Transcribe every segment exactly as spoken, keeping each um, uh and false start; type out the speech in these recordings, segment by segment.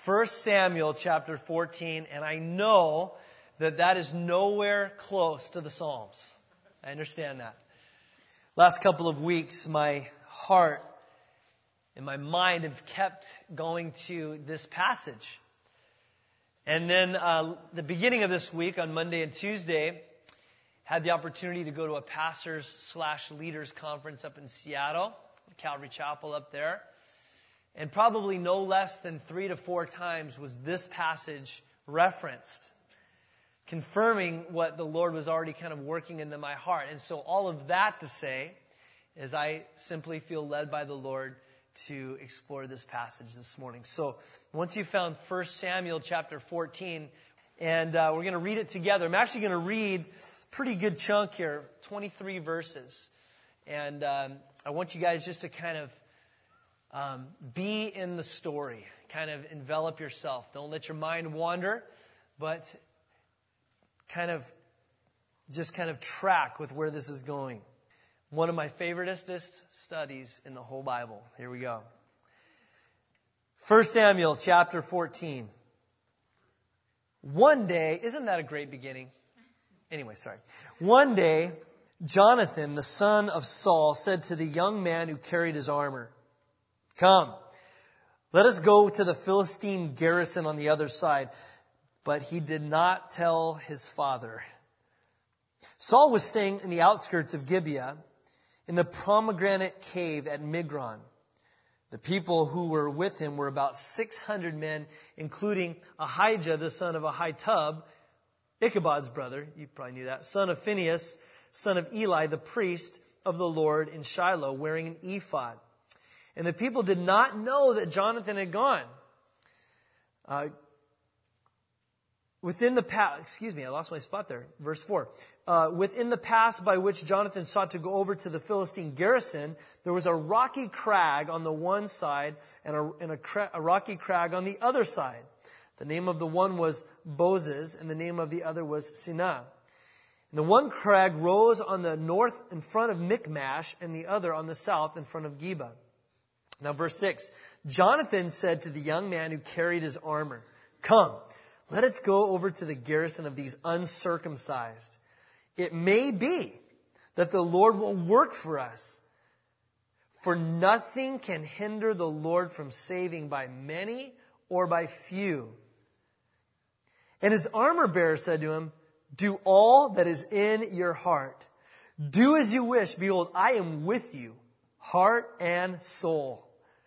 First Samuel chapter fourteen, and I know that that is nowhere close to the Psalms. I understand that. Last couple of weeks, my heart and my mind have kept going to this passage. And then uh, the beginning of this week, on Monday and Tuesday, had the opportunity to go to a pastors slash leaders conference up in Seattle, Calvary Chapel up there. And probably no less than three to four times was this passage referenced, confirming what the Lord was already kind of working into my heart. And so all of that to say is I simply feel led by the Lord to explore this passage this morning. So once you found First Samuel chapter fourteen, and uh, we're going to read it together. I'm actually going to read a pretty good chunk here, twenty-three verses. And um, I want you guys just to kind of um, be in the story, kind of envelop yourself. Don't let your mind wander, but kind of just kind of track with where this is going. One of my favoriteest studies in the whole Bible. Here we go. First Samuel chapter fourteen. One day, isn't that a great beginning? Anyway, sorry. One day, Jonathan, the son of Saul, said to the young man who carried his armor, "Come, let us go to the Philistine garrison on the other side." But he did not tell his father. Saul was staying in the outskirts of Gibeah, in the pomegranate cave at Migron. The people who were with him were about six hundred men, including Ahijah, the son of Ahitub, Ichabod's brother, you probably knew that, son of Phinehas, son of Eli, the priest of the Lord in Shiloh, wearing an ephod. And the people did not know that Jonathan had gone. Uh, Within the pass, excuse me, I lost my spot there. Verse four. Uh, within the pass by which Jonathan sought to go over to the Philistine garrison, there was a rocky crag on the one side and a, and a, cra- a rocky crag on the other side. The name of the one was Bozez, and the name of the other was Sinah. And the one crag rose on the north in front of Michmash, and the other on the south in front of Geba. Now, verse six. Jonathan said to the young man who carried his armor, "Come, let us go over to the garrison of these uncircumcised. It may be that the Lord will work for us. For nothing can hinder the Lord from saving by many or by few." And his armor bearer said to him, "Do all that is in your heart. Do as you wish. Behold, I am with you, heart and soul."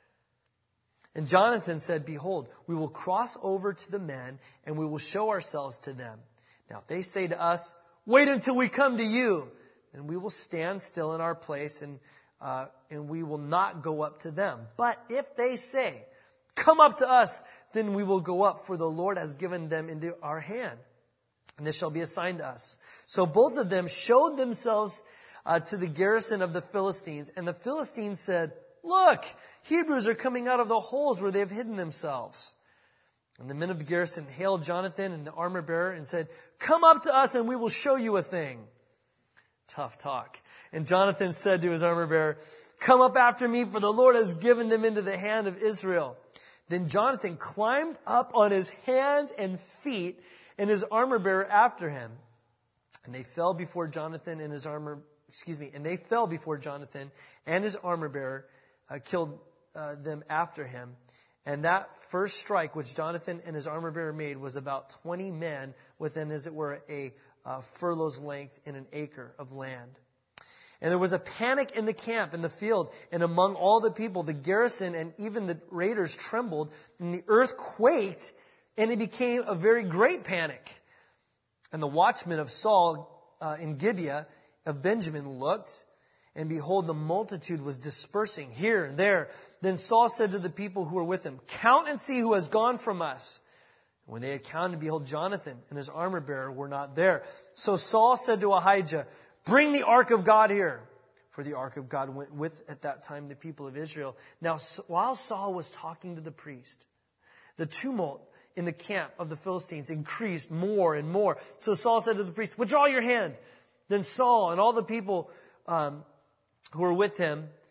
And Jonathan said, "Behold, we will cross over to the men, and we will show ourselves to them. Now, if they say to us, 'Wait until we come to you,' then we will stand still in our place, and uh, and we will not go up to them. But if they say, 'Come up to us,' then we will go up, for the Lord has given them into our hand, and this shall be assigned to us." So both of them showed themselves uh, to the garrison of the Philistines, and the Philistines said, "Look, Hebrews are coming out of the holes where they have hidden themselves." And the men of the garrison hailed Jonathan and the armor bearer and said, "Come up to us and we will show you a thing." Tough talk. And Jonathan said to his armor bearer, "Come up after me, for the Lord has given them into the hand of Israel." Then Jonathan climbed up on his hands and feet, and his armor bearer after him. And they fell before Jonathan and his armor, excuse me, and they fell before Jonathan and his armor bearer, Uh, killed uh, them after him. And that first strike which Jonathan and his armor bearer made was about twenty men within, as it were, a uh, furlong's length in an acre of land. And there was a panic in the camp, in the field, and among all the people. The garrison and even the raiders trembled, and the earth quaked, and it became a very great panic. And the watchmen of Saul uh, in Gibeah of Benjamin looked, and behold, the multitude was dispersing here and there. Then Saul said to the people who were with him, "Count and see who has gone from us." And when they had counted, behold, Jonathan and his armor bearer were not there. So Saul said to Ahijah, "Bring the ark of God here." For the ark of God went with, at that time, the people of Israel. Now, while Saul was talking to the priest, the tumult in the camp of the Philistines increased more and more. So Saul said to the priest, "Withdraw your hand." Then Saul and all the people um, who were with him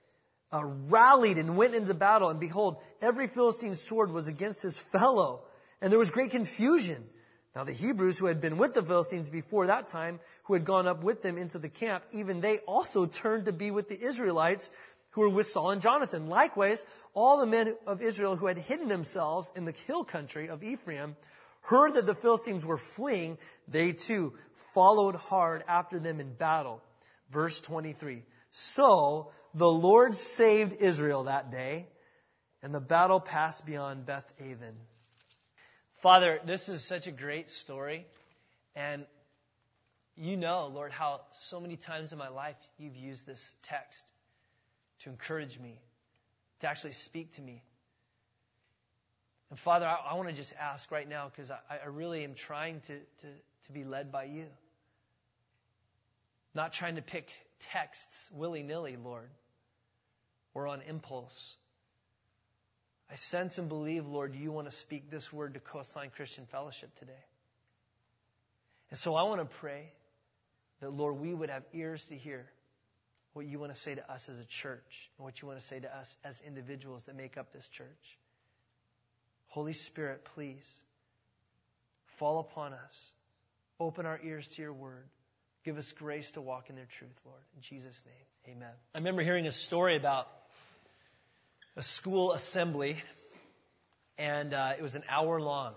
uh, rallied and went into battle. And behold, every Philistine's sword was against his fellow. And there was great confusion. Now the Hebrews who had been with the Philistines before that time, who had gone up with them into the camp, even they also turned to be with the Israelites who were with Saul and Jonathan. Likewise, all the men of Israel who had hidden themselves in the hill country of Ephraim heard that the Philistines were fleeing. They too followed hard after them in battle. Verse twenty-three. So the Lord saved Israel that day, and the battle passed beyond Beth Aven. Father, this is such a great story. And you know, Lord, how so many times in my life you've used this text to encourage me, to actually speak to me. And Father, I, I want to just ask right now, because I, I really am trying to, to, to be led by you. Not trying to pick texts willy-nilly, Lord, or on impulse. I sense and believe, Lord, you want to speak this word to Coastline Christian Fellowship today. And so I want to pray that, Lord, we would have ears to hear what you want to say to us as a church and what you want to say to us as individuals that make up this church. Holy Spirit, please fall upon us. Open our ears to your word. Give us grace to walk in their truth, Lord. In Jesus' name, amen. I remember hearing a story about a school assembly, and uh, it was an hour long.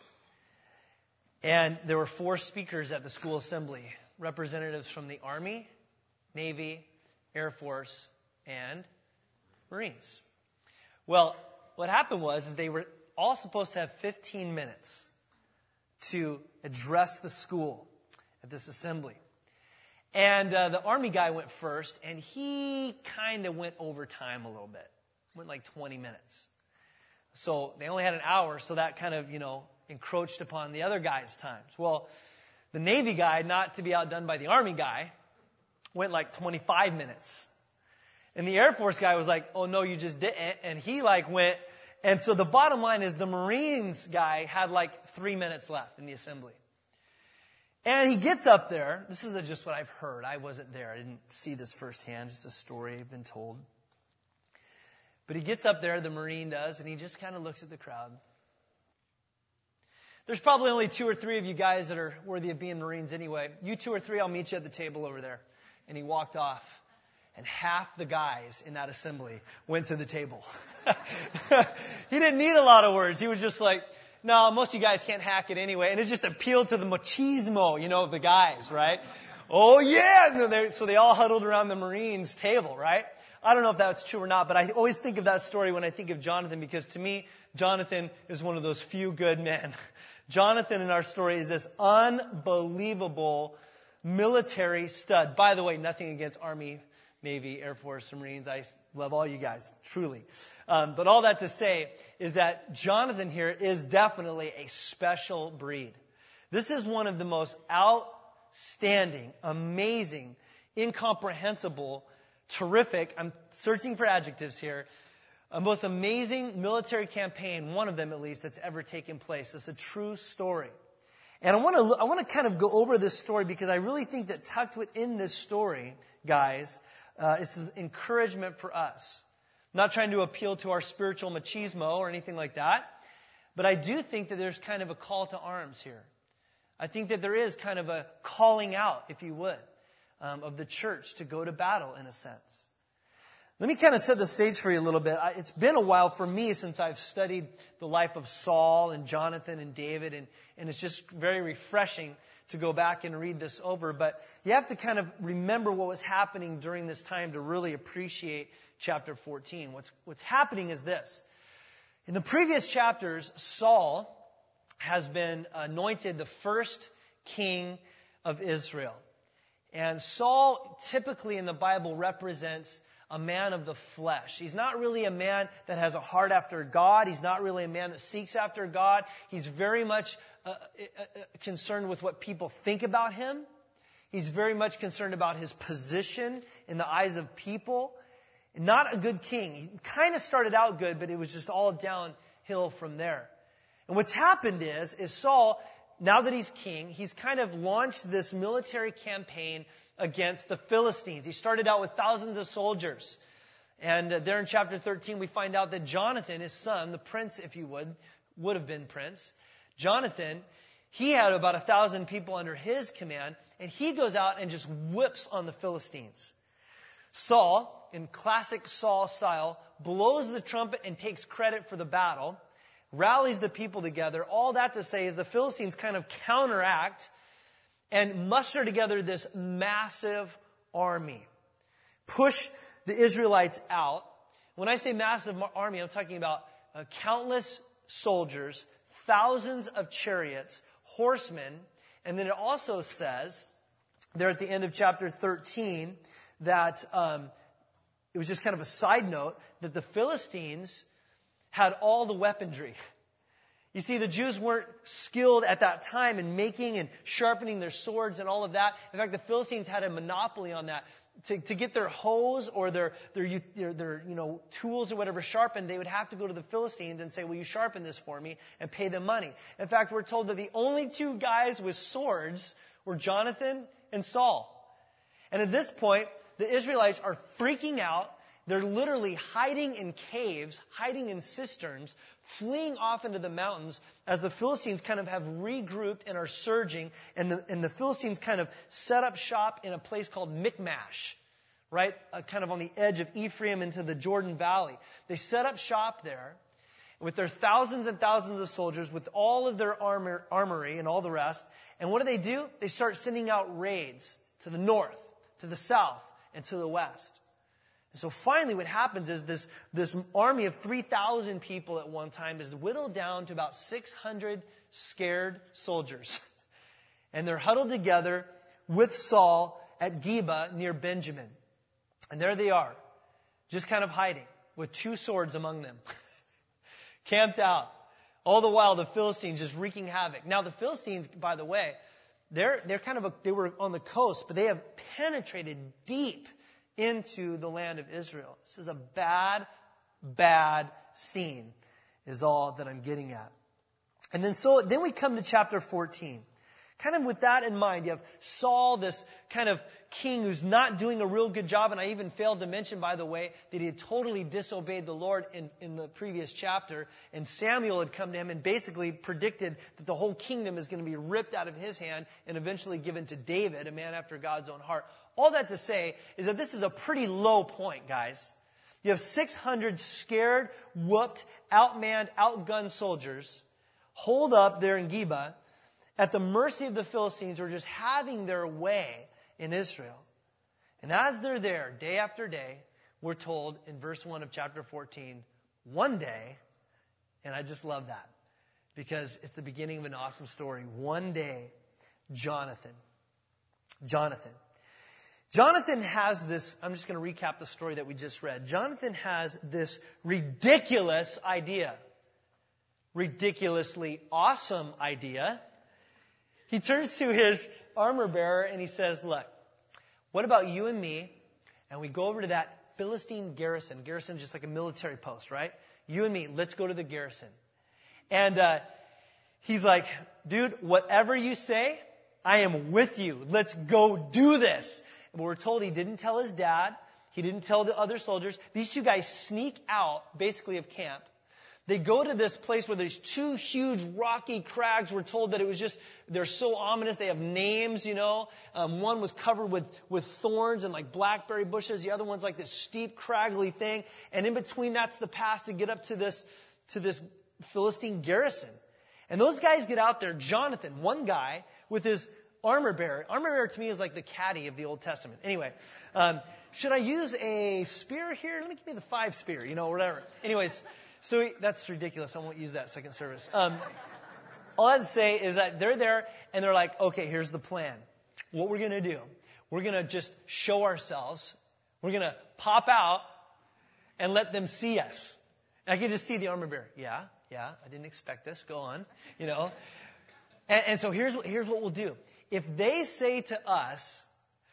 And there were four speakers at the school assembly, representatives from the Army, Navy, Air Force, and Marines. Well, what happened was is they were all supposed to have fifteen minutes to address the school at this assembly. And uh, the Army guy went first, and he kind of went over time a little bit. Went like twenty minutes. So they only had an hour, so that kind of, you know, encroached upon the other guy's times. Well, the Navy guy, not to be outdone by the Army guy, went like twenty-five minutes. And the Air Force guy was like, oh no, you just didn't. And he like went, and so the bottom line is the Marines guy had like three minutes left in the assembly. And he gets up there. This is just what I've heard. I wasn't there. I didn't see this firsthand. Just a story I've been told. But he gets up there, the Marine does, and he just kind of looks at the crowd. There's probably only two or three of you guys that are worthy of being Marines anyway. You two or three, I'll meet you at the table over there. And he walked off. And half the guys in that assembly went to the table. He didn't need a lot of words. He was just like, no, most of you guys can't hack it anyway. And it just appealed to the machismo, you know, of the guys, right? Oh, yeah. So they all huddled around the Marines' table, right? I don't know if that's true or not, but I always think of that story when I think of Jonathan, because to me, Jonathan is one of those few good men. Jonathan in our story is this unbelievable military stud. By the way, nothing against Army, Navy, Air Force, and Marines. I love all you guys, truly. Um, but all that to say is that Jonathan here is definitely a special breed. This is one of the most outstanding, amazing, incomprehensible, terrific, I'm searching for adjectives here, a most amazing military campaign, one of them at least, that's ever taken place. It's a true story. And I want to I want to kind of go over this story because I really think that tucked within this story, guys, uh, is some encouragement for us. I'm not trying to appeal to our spiritual machismo or anything like that, but I do think that there's kind of a call to arms here. I think that there is kind of a calling out, if you would, um, of the church to go to battle in a sense. Let me kind of set the stage for you a little bit. It's been a while for me since I've studied the life of Saul and Jonathan and David, and, and it's just very refreshing to go back and read this over. But you have to kind of remember what was happening during this time to really appreciate chapter fourteen. What's, what's happening is this. In the previous chapters, Saul has been anointed the first king of Israel. And Saul typically in the Bible represents a man of the flesh. He's not really a man that has a heart after God. He's not really a man that seeks after God. He's very much uh, uh, concerned with what people think about him. He's very much concerned about his position in the eyes of people. Not a good king. He kind of started out good, but it was just all downhill from there. And what's happened is, is Saul, now that he's king, he's kind of launched this military campaign against the Philistines. He started out with thousands of soldiers. And uh, there in chapter thirteen, we find out that Jonathan, his son, the prince, if you would, would have been prince. Jonathan, he had about a thousand people under his command, and he goes out and just whips on the Philistines. Saul, in classic Saul style, blows the trumpet and takes credit for the battle, rallies the people together. All that to say is the Philistines kind of counteract and muster together this massive army. Push the Israelites out. When I say massive army, I'm talking about uh, countless soldiers, thousands of chariots, horsemen. And then it also says, there at the end of chapter thirteen, that um, it was just kind of a side note, that the Philistines had all the weaponry. You see, the Jews weren't skilled at that time in making and sharpening their swords and all of that. In fact, the Philistines had a monopoly on that. To, to get their hoes or their, their, their, their, you know, tools or whatever sharpened, they would have to go to the Philistines and say, will you sharpen this for me, and pay them money. In fact, we're told that the only two guys with swords were Jonathan and Saul. And at this point, the Israelites are freaking out. They're literally hiding in caves, hiding in cisterns, fleeing off into the mountains as the Philistines kind of have regrouped and are surging. And the, and the Philistines kind of set up shop in a place called Michmash, right? Uh, kind of on the edge of Ephraim into the Jordan Valley. They set up shop there with their thousands and thousands of soldiers, with all of their armor, armory and all the rest. And what do they do? They start sending out raids to the north, to the south, and to the west. And so finally what happens is this, this army of three thousand people at one time is whittled down to about six hundred scared soldiers. And they're huddled together with Saul at Geba near Benjamin. And there they are, just kind of hiding with two swords among them, camped out. All the while the Philistines just wreaking havoc. Now the Philistines, by the way, they're, they're kind of, a, they were on the coast, but they have penetrated deep into the land of Israel. This is a bad, bad scene, is all that I'm getting at. And then so then we come to chapter fourteen. Kind of with that in mind, you have Saul, this kind of king who's not doing a real good job. And I even failed to mention, by the way, that he had totally disobeyed the Lord in, in the previous chapter. And Samuel had come to him and basically predicted that the whole kingdom is going to be ripped out of his hand and eventually given to David, a man after God's own heart. All that to say is that this is a pretty low point, guys. You have six hundred scared, whooped, outmanned, outgunned soldiers holed up there in Geba at the mercy of the Philistines, who are just having their way in Israel. And as they're there, day after day, we're told in verse one of chapter fourteen, one day, and I just love that, because it's the beginning of an awesome story. One day, Jonathan, Jonathan, Jonathan has this, I'm just going to recap the story that we just read. Jonathan has this ridiculous idea, ridiculously awesome idea. He turns to his armor bearer and he says, look, what about you and me? And we go over to that Philistine garrison. Garrison is just like a military post, right? You and me, let's go to the garrison. And uh, he's like, dude, whatever you say, I am with you. Let's go do this. But we're told he didn't tell his dad. He didn't tell the other soldiers. These two guys sneak out, basically, of camp. They go to this place where there's two huge rocky crags. We're told that it was just, they're so ominous. They have names, you know. Um, one was covered with, with thorns and like blackberry bushes. The other one's like this steep, craggly thing. And in between, that's the pass to get up to this, to this Philistine garrison. And those guys get out there. Jonathan, one guy with his armor bearer. Armor bearer to me is like the caddy of the Old Testament. Anyway, um, should I use a spear here? Let me give me the five spear, you know, whatever. Anyways, so he, that's ridiculous. I won't use that second service. Um, all I have to say is that they're there and they're like, okay, here's the plan. What we're going to do, we're going to just show ourselves. We're going to pop out and let them see us. And I can just see the armor bearer. Yeah, yeah, I didn't expect this. Go on, you know. And, and so here's what, here's what we'll do. If they say to us,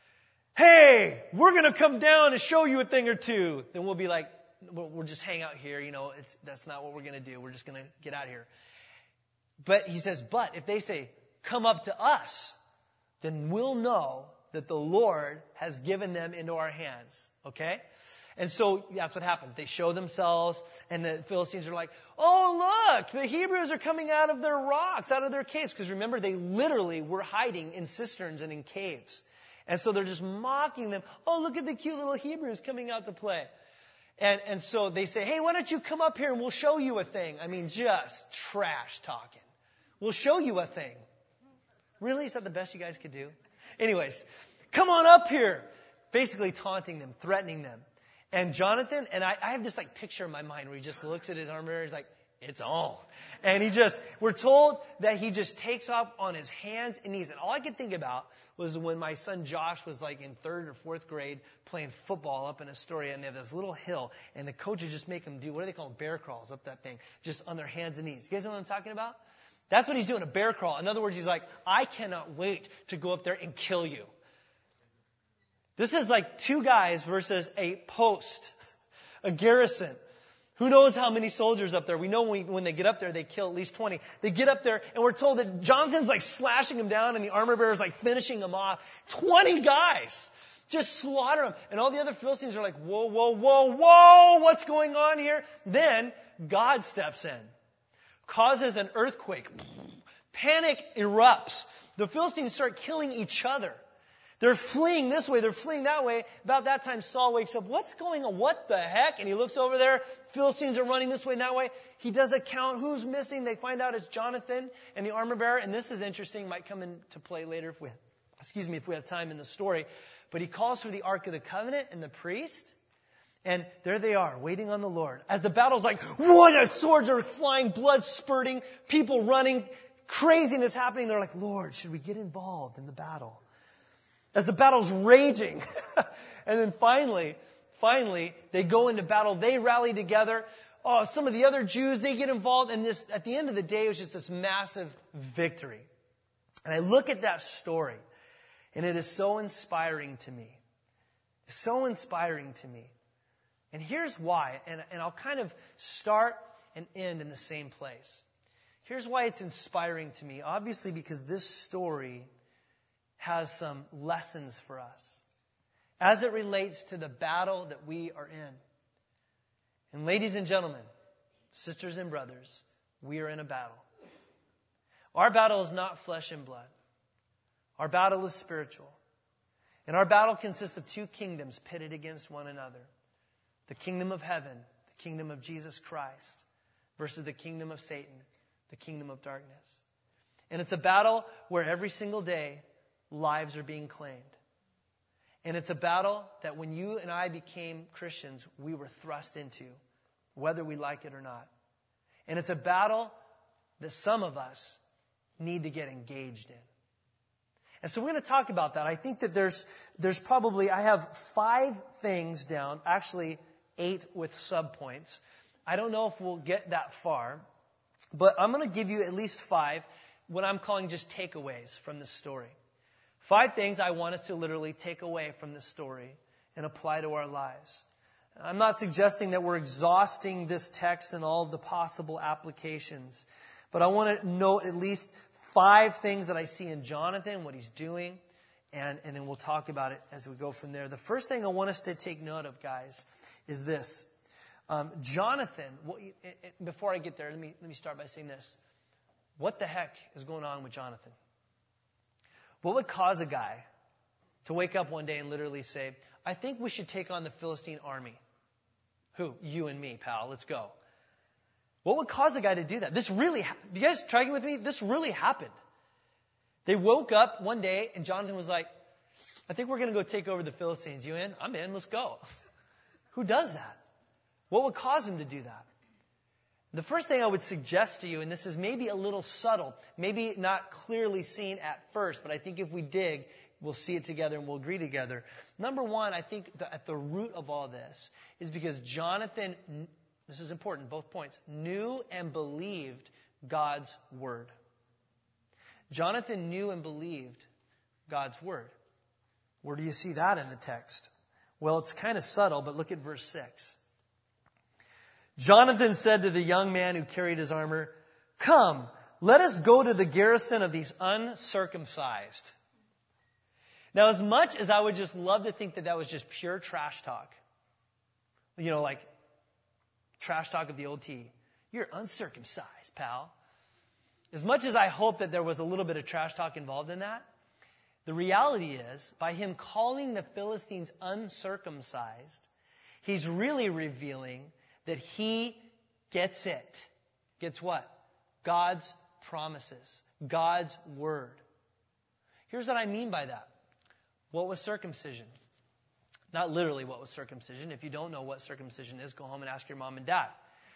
hey, we're going to come down and show you a thing or two, then we'll be like, we'll just hang out here. You know, it's, that's not what we're going to do. We're just going to get out of here. But he says, but if they say, come up to us, then we'll know that the Lord has given them into our hands. Okay? And so that's what happens. They show themselves, and the Philistines are like, oh, look, the Hebrews are coming out of their rocks, out of their caves. Because remember, they literally were hiding in cisterns and in caves. And so they're just mocking them. Oh, look at the cute little Hebrews coming out to play. And, and so they say, hey, why don't you come up here and we'll show you a thing. I mean, just trash talking. We'll show you a thing. Really? Is that the best you guys could do? Anyways, come on up here. Basically taunting them, threatening them. And Jonathan, and I, I have this like picture in my mind where he just looks at his armor and he's like, it's on. And he just, we're told that he just takes off on his hands and knees. And all I could think about was when my son Josh was like in third or fourth grade playing football up in Astoria, and they have this little hill, and the coaches just make them do, what do they call them, bear crawls up that thing, just on their hands and knees. You guys know what I'm talking about? That's what he's doing, a bear crawl. In other words, he's like, I cannot wait to go up there and kill you. This is like two guys versus a post, a garrison. Who knows how many soldiers up there? We know when, we, when they get up there, they kill at least twenty. They get up there, and we're told that Jonathan's like slashing them down, and the armor bearer's like finishing them off. twenty guys. Just slaughter them. And all the other Philistines are like, whoa, whoa, whoa, whoa, what's going on here? Then God steps in, causes an earthquake. Panic erupts. The Philistines start killing each other. They're fleeing this way. They're fleeing that way. About that time, Saul wakes up. What's going on? What the heck? And he looks over there. Philistines are running this way and that way. He does a count. Who's missing? They find out it's Jonathan and the armor bearer. And this is interesting. Might come into play later if we, excuse me, if we have time in the story. But he calls for the Ark of the Covenant and the priest. And there they are, waiting on the Lord. As the battle's like, what? Swords are flying, blood spurting, people running, craziness happening. They're like, Lord, should we get involved in the battle? As the battle's raging. And then finally, finally, they go into battle. They rally together. Oh, some of the other Jews, they get involved. And this, at the end of the day, it was just this massive victory. And I look at that story, and it is so inspiring to me. So inspiring to me. And here's why. And, and I'll kind of start and end in the same place. Here's why it's inspiring to me. Obviously, because this story has some lessons for us as it relates to the battle that we are in. And ladies and gentlemen, sisters and brothers, we are in a battle. Our battle is not flesh and blood. Our battle is spiritual. And our battle consists of two kingdoms pitted against one another. The kingdom of heaven, the kingdom of Jesus Christ, versus the kingdom of Satan, the kingdom of darkness. And it's a battle where every single day lives are being claimed. And it's a battle that when you and I became Christians, we were thrust into, whether we like it or not. And it's a battle that some of us need to get engaged in. And so we're going to talk about that. I think that there's there's probably, I have five things down, actually eight with subpoints. I don't know if we'll get that far, but I'm going to give you at least five, what I'm calling just takeaways from this story. Five things I want us to literally take away from this story and apply to our lives. I'm not suggesting that we're exhausting this text and all of the possible applications, but I want to note at least five things that I see in Jonathan, what he's doing, and, and then we'll talk about it as we go from there. The first thing I want us to take note of, guys, is this. Um, Jonathan, well, it, it, before I get there, let me, let me start by saying this. What the heck is going on with Jonathan? What would cause a guy to wake up one day and literally say, I think we should take on the Philistine army? Who? You and me, pal. Let's go. What would cause a guy to do that? This really, ha- you guys tracking with me? This really happened. They woke up one day and Jonathan was like, I think we're going to go take over the Philistines. You in? I'm in. Let's go. Who does that? What would cause him to do that? The first thing I would suggest to you, and this is maybe a little subtle, maybe not clearly seen at first, but I think if we dig, we'll see it together and we'll agree together. Number one, I think the, at the root of all this is because Jonathan, this is important, both points, knew and believed God's word. Jonathan knew and believed God's word. Where do you see that in the text? Well, it's kind of subtle, but look at verse six. Jonathan said to the young man who carried his armor, come, let us go to the garrison of these uncircumcised. Now, as much as I would just love to think that that was just pure trash talk, you know, like trash talk of the old T. You're uncircumcised, pal. As much as I hope that there was a little bit of trash talk involved in that, the reality is, by him calling the Philistines uncircumcised, he's really revealing that he gets it. Gets what? God's promises. God's word. Here's what I mean by that. What was circumcision? Not literally what was circumcision. If you don't know what circumcision is, go home and ask your mom and dad.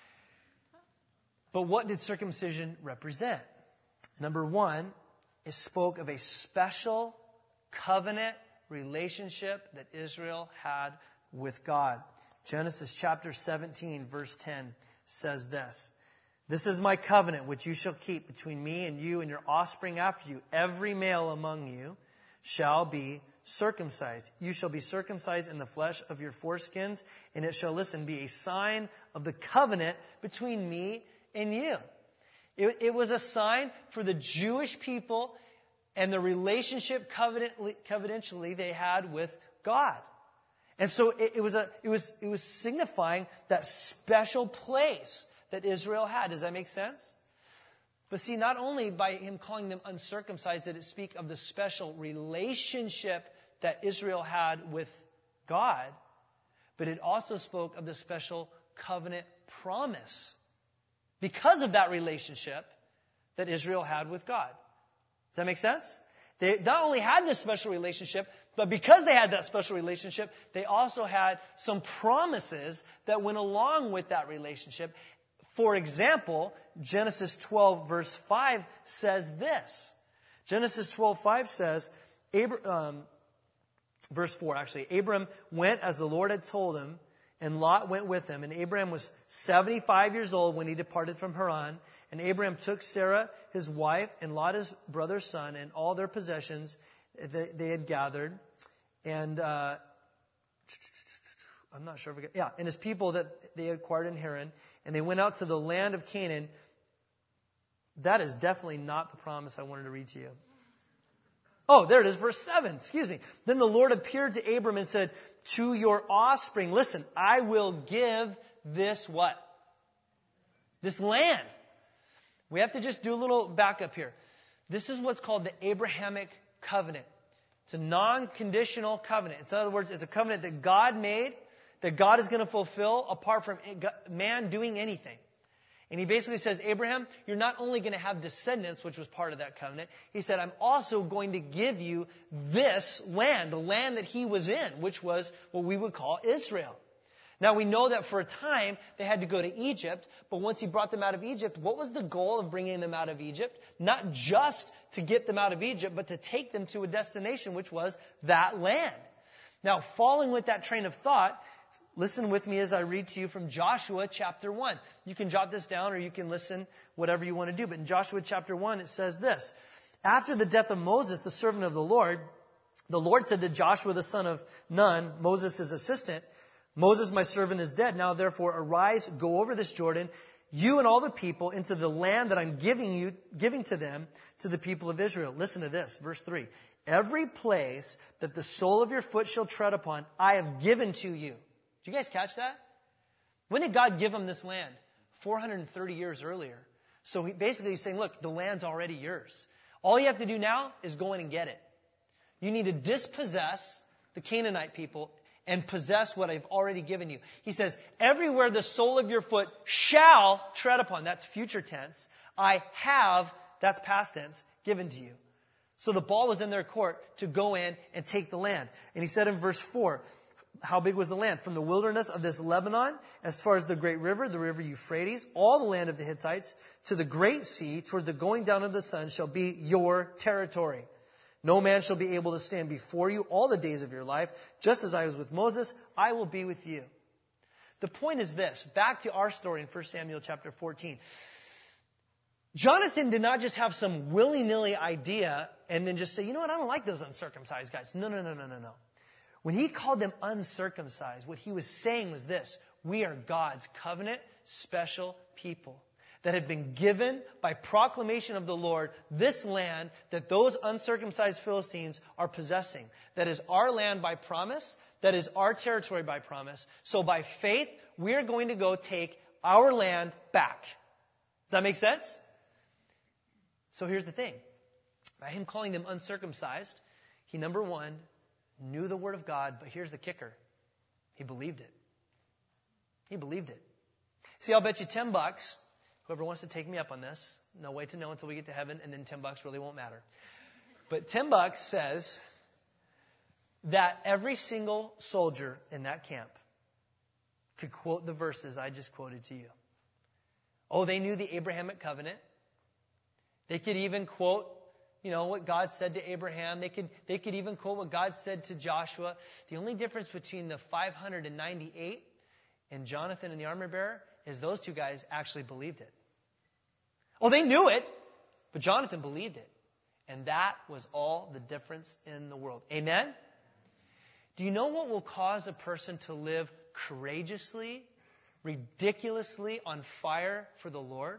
But what did circumcision represent? Number one, it spoke of a special covenant relationship that Israel had with God. Genesis chapter seventeen, verse ten says this. This is my covenant which you shall keep between me and you and your offspring after you. Every male among you shall be circumcised. You shall be circumcised in the flesh of your foreskins, and it shall, listen, be a sign of the covenant between me and you. It, it was a sign for the Jewish people and the relationship covenantly, covenantally they had with God. And so it, it was a, it was, it was signifying that special place that Israel had. Does that make sense? But see, not only by him calling them uncircumcised did it speak of the special relationship that Israel had with God, but it also spoke of the special covenant promise because of that relationship that Israel had with God. Does that make sense? They not only had this special relationship, but because they had that special relationship, they also had some promises that went along with that relationship. For example, Genesis twelve verse five says this. Genesis twelve five says, Abra- um, verse four actually, Abram went as the Lord had told him, and Lot went with him. And Abraham was seventy-five years old when he departed from Haran. And Abraham took Sarah, his wife, and Lot, his brother's son, and all their possessions that they had gathered. And uh, I'm not sure if I get, yeah, and his people that they acquired in Haran. And they went out to the land of Canaan. That is definitely not the promise I wanted to read to you. Oh, there it is, verse seven. Excuse me. Then the Lord appeared to Abram and said, to your offspring, listen, I will give this what? This land. We have to just do a little backup here. This is what's called the Abrahamic covenant. It's a non-conditional covenant. It's, in other words, it's a covenant that God made, that God is going to fulfill apart from man doing anything. And he basically says, Abraham, you're not only going to have descendants, which was part of that covenant. He said, I'm also going to give you this land, the land that he was in, which was what we would call Israel. Now, we know that for a time they had to go to Egypt, but once he brought them out of Egypt, what was the goal of bringing them out of Egypt? Not just to get them out of Egypt, but to take them to a destination, which was that land. Now, following with that train of thought, listen with me as I read to you from Joshua chapter one. You can jot this down or you can listen, whatever you want to do. But in Joshua chapter one, it says this. After the death of Moses, the servant of the Lord, the Lord said to Joshua, the son of Nun, Moses' assistant, Moses, my servant, is dead. Now, therefore, arise, go over this Jordan, you and all the people, into the land that I'm giving you, giving to them, to the people of Israel. Listen to this, verse three. Every place that the sole of your foot shall tread upon, I have given to you. Did you guys catch that? When did God give them this land? four hundred thirty years earlier. So he basically he's saying, look, the land's already yours. All you have to do now is go in and get it. You need to dispossess the Canaanite people and possess what I've already given you. He says, everywhere the sole of your foot shall tread upon, that's future tense, I have, that's past tense, given to you. So the ball was in their court to go in and take the land. And he said in verse four, how big was the land? From the wilderness of this Lebanon, as far as the great river, the river Euphrates, all the land of the Hittites, to the great sea, toward the going down of the sun, shall be your territory. No man shall be able to stand before you all the days of your life. Just as I was with Moses, I will be with you. The point is this. Back to our story in First Samuel chapter fourteen. Jonathan did not just have some willy-nilly idea and then just say, you know what, I don't like those uncircumcised guys. No, no, no, no, no, no. When he called them uncircumcised, what he was saying was this. We are God's covenant special people. that had been given by proclamation of the Lord, this land that those uncircumcised Philistines are possessing. That is our land by promise. That is our territory by promise. So by faith, we're going to go take our land back. Does that make sense? So here's the thing. By him calling them uncircumcised, he, number one, knew the word of God, but here's the kicker. He believed it. He believed it. See, I'll bet you ten bucks. Whoever wants to take me up on this, no way to know until we get to heaven, and then ten bucks really won't matter. But ten bucks says that every single soldier in that camp could quote the verses I just quoted to you. Oh, they knew the Abrahamic covenant. They could even quote, you know, what God said to Abraham. They could, they could even quote what God said to Joshua. The only difference between the five hundred ninety-eight and Jonathan and the armor bearer is those two guys actually believed it. Oh, they knew it, but Jonathan believed it. And that was all the difference in the world. Amen? Do you know what will cause a person to live courageously, ridiculously on fire for the Lord?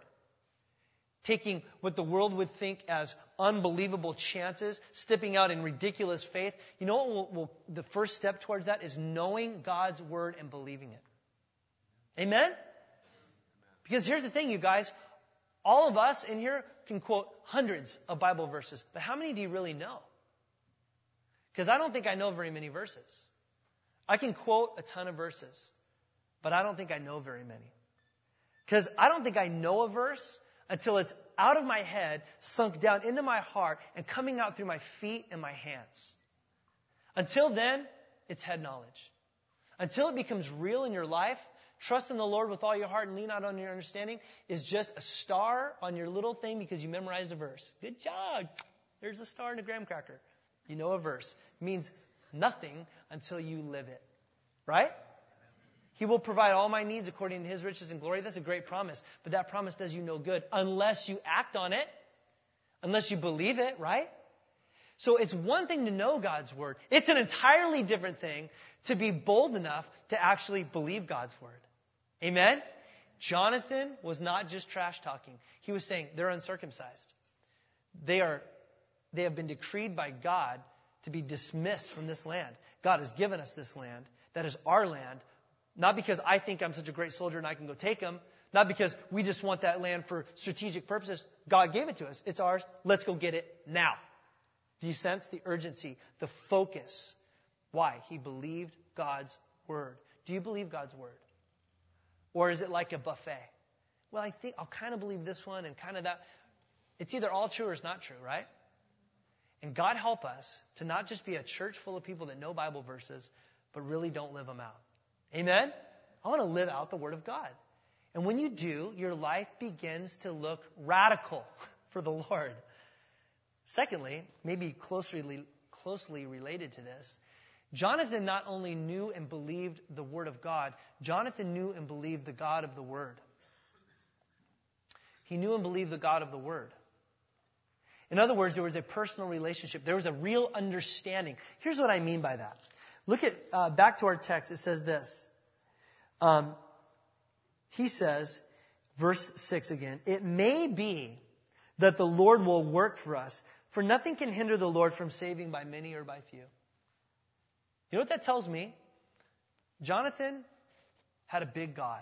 Taking what the world would think as unbelievable chances, stepping out in ridiculous faith. You know what will, will, the first step towards that is knowing God's word and believing it. Amen? Because here's the thing, you guys. All of us in here can quote hundreds of Bible verses. But how many do you really know? Because I don't think I know very many verses. I can quote a ton of verses. But I don't think I know very many. Because I don't think I know a verse until it's out of my head, sunk down into my heart, and coming out through my feet and my hands. Until then, it's head knowledge. Until it becomes real in your life, trust in the Lord with all your heart and lean out on your understanding is just a star on your little thing because you memorized a verse. Good job. There's a star in a graham cracker. You know a verse. It means nothing until you live it. Right? He will provide all my needs according to his riches and glory. That's a great promise. But that promise does you no good unless you act on it. Unless you believe it, right? So it's one thing to know God's word. It's an entirely different thing to be bold enough to actually believe God's word. Amen? Jonathan was not just trash talking. He was saying they're uncircumcised. They are, they have been decreed by God to be dismissed from this land. God has given us this land. That is our land. Not because I think I'm such a great soldier and I can go take them. Not because we just want that land for strategic purposes. God gave it to us. It's ours. Let's go get it now. Do you sense the urgency, the focus? Why? He believed God's word. Do you believe God's word? Or is it like a buffet? Well, I think I'll kind of believe this one and kind of that. It's either all true or it's not true, right? And God help us to not just be a church full of people that know Bible verses, but really don't live them out. Amen? I want to live out the word of God. And when you do, your life begins to look radical for the Lord. Secondly, maybe closely, closely related to this, Jonathan not only knew and believed the word of God, Jonathan knew and believed the God of the word. He knew and believed the God of the word. In other words, there was a personal relationship. There was a real understanding. Here's what I mean by that. Look at, uh, back to our text. It says this. Um, he says, verse six again, it may be that the Lord will work for us, for nothing can hinder the Lord from saving by many or by few. You know what that tells me? Jonathan had a big God.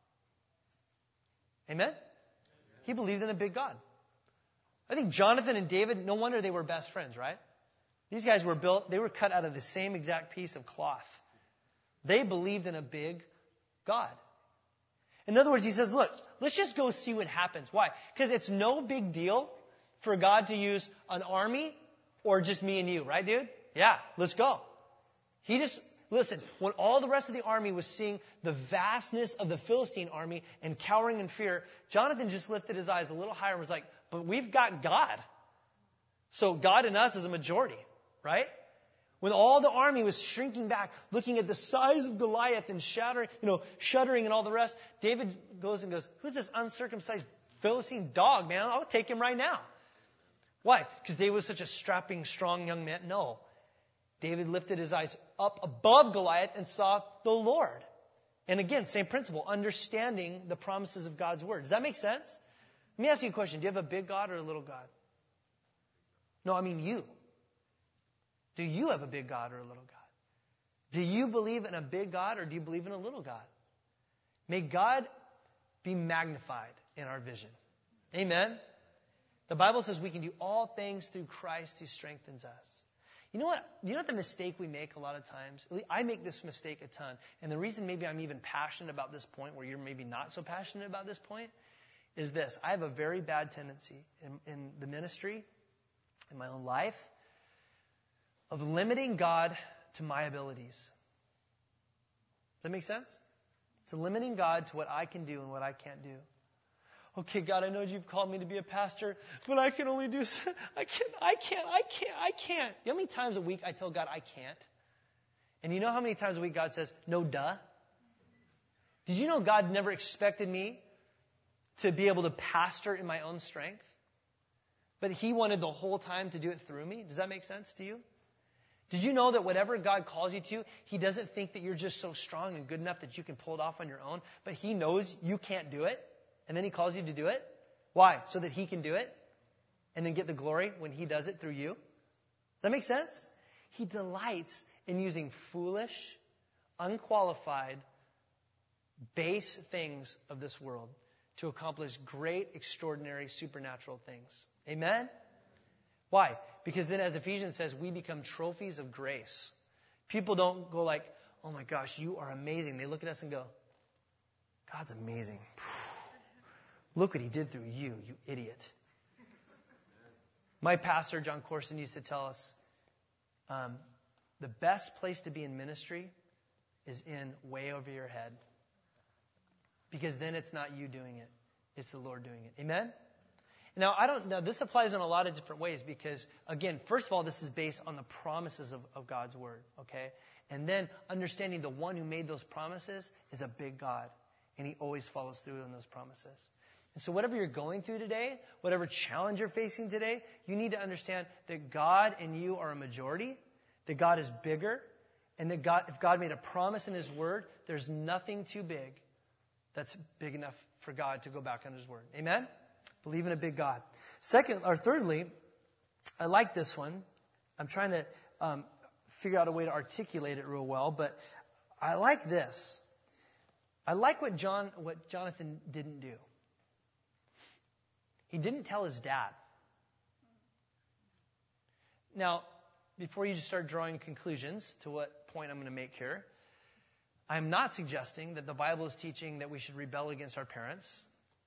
Amen? He believed in a big God. I think Jonathan and David, no wonder they were best friends, right? These guys were built, they were cut out of the same exact piece of cloth. They believed in a big God. In other words, he says, look, let's just go see what happens. Why? Because it's no big deal for God to use an army or just me and you, right, dude? Yeah, let's go. He just, listen, when all the rest of the army was seeing the vastness of the Philistine army and cowering in fear, Jonathan just lifted his eyes a little higher and was like, but we've got God. So God in us is a majority, right? When all the army was shrinking back, looking at the size of Goliath and shattering, you know, shuddering and all the rest, David goes and goes, who's this uncircumcised Philistine dog, man? I'll take him right now. Why? Because David was such a strapping, strong young man? No. David lifted his eyes up above Goliath and saw the Lord. And again, same principle, understanding the promises of God's word. Does that make sense? Let me ask you a question. Do you have a big God or a little God? No, I mean you. Do you have a big God or a little God? Do you believe in a big God or do you believe in a little God? May God be magnified in our vision. Amen? The Bible says we can do all things through Christ who strengthens us. You know what? You know what the mistake we make a lot of times? I make this mistake a ton. And the reason maybe I'm even passionate about this point where you're maybe not so passionate about this point is this. I have a very bad tendency in, in the ministry, in my own life, of limiting God to my abilities. Does that make sense? To limiting God to what I can do and what I can't do. Okay, God, I know you've called me to be a pastor, but I can only do, I can't, I can't, I can't, I can't. You know how many times a week I tell God I can't? And you know how many times a week God says, no duh? Did you know God never expected me to be able to pastor in my own strength? But He wanted the whole time to do it through me? Does that make sense to you? Did you know that whatever God calls you to, He doesn't think that you're just so strong and good enough that you can pull it off on your own, but He knows you can't do it, and then He calls you to do it? Why? So that He can do it, and then get the glory when He does it through you? Does that make sense? He delights in using foolish, unqualified, base things of this world to accomplish great, extraordinary, supernatural things. Amen? Why? Because then, as Ephesians says, we become trophies of grace. People don't go like, oh my gosh, you are amazing. They look at us and go, God's amazing. Look what He did through you, you idiot. My pastor, John Corson, used to tell us, um, the best place to be in ministry is in way over your head. Because then it's not you doing it. It's the Lord doing it. Amen? Now, I don't know. This applies in a lot of different ways because, again, first of all, this is based on the promises of, of God's Word, okay? And then understanding the one who made those promises is a big God, and He always follows through on those promises. And so whatever you're going through today, whatever challenge you're facing today, you need to understand that God and you are a majority, that God is bigger, and that God, if God made a promise in His Word, there's nothing too big that's big enough for God to go back on His Word. Amen? Believe in a big God. Second, or thirdly, I like this one. I'm trying to um, figure out a way to articulate it real well, but I like this. I like what John, what Jonathan didn't do. He didn't tell his dad. Now, before you just start drawing conclusions to what point I'm going to make here, I'm not suggesting that the Bible is teaching that we should rebel against our parents.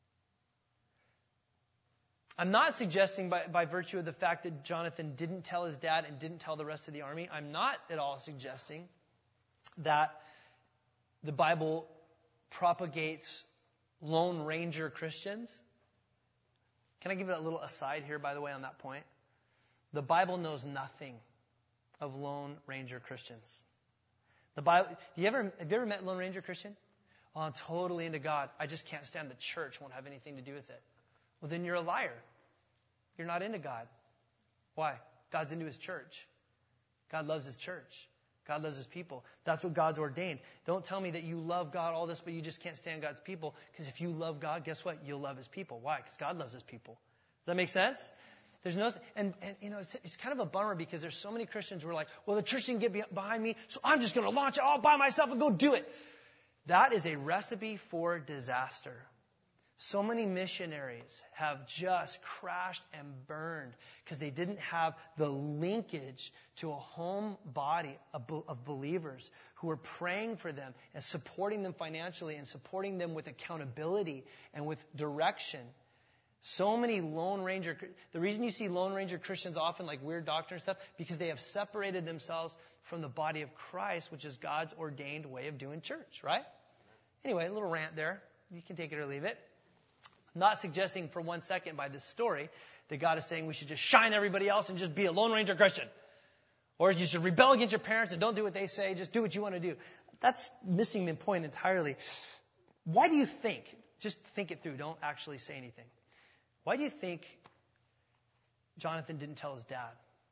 I'm not suggesting by, by virtue of the fact that Jonathan didn't tell his dad and didn't tell the rest of the army, I'm not at all suggesting that the Bible propagates Lone Ranger Christians. Can I give a little aside here, by the way, on that point? The Bible knows nothing of Lone Ranger Christians. The Bible, you ever, have you ever met a Lone Ranger Christian? Oh, I'm totally into God. I just can't stand the church. Won't have anything to do with it. Well, then you're a liar. You're not into God. Why? God's into His church. God loves His church. God loves His people. That's what God's ordained. Don't tell me that you love God, all this, but you just can't stand God's people. Because if you love God, guess what? You'll love His people. Why? Because God loves His people. Does that make sense? There's no, and, and you know, it's, it's kind of a bummer because there's so many Christians who are like, well, the church didn't get behind me, so I'm just going to launch it all by myself and go do it. That is a recipe for disaster. So many missionaries have just crashed and burned because they didn't have the linkage to a home body of believers who were praying for them and supporting them financially and supporting them with accountability and with direction. So many Lone Ranger, the reason you see Lone Ranger Christians often like weird doctrine and stuff, because they have separated themselves from the body of Christ, which is God's ordained way of doing church, right? Anyway, a little rant there. You can take it or leave it. I'm not suggesting for one second by this story that God is saying we should just shine everybody else and just be a Lone Ranger Christian. Or you should rebel against your parents and don't do what they say, just do what you want to do. That's missing the point entirely. Why do you think, just think it through, don't actually say anything. Why do you think Jonathan didn't tell his dad?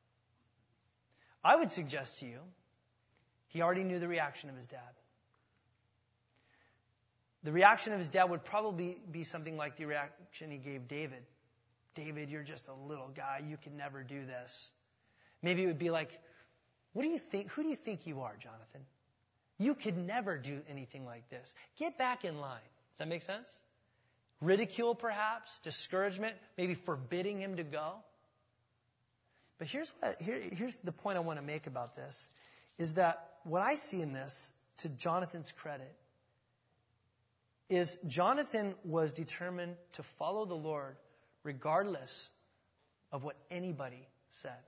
I would suggest to you, he already knew the reaction of his dad. the reaction of his dad would probably be something like the reaction he gave David. David, you're just a little guy. You can never do this. Maybe it would be like, what do you think? Who do you think you are, Jonathan? You could never do anything like this. Get back in line. Does that make sense? Ridicule, perhaps. Discouragement. Maybe forbidding him to go. But here's what, here, here's the point I want to make about this, is that what I see in this, to Jonathan's credit, is Jonathan was determined to follow the Lord regardless of what anybody said.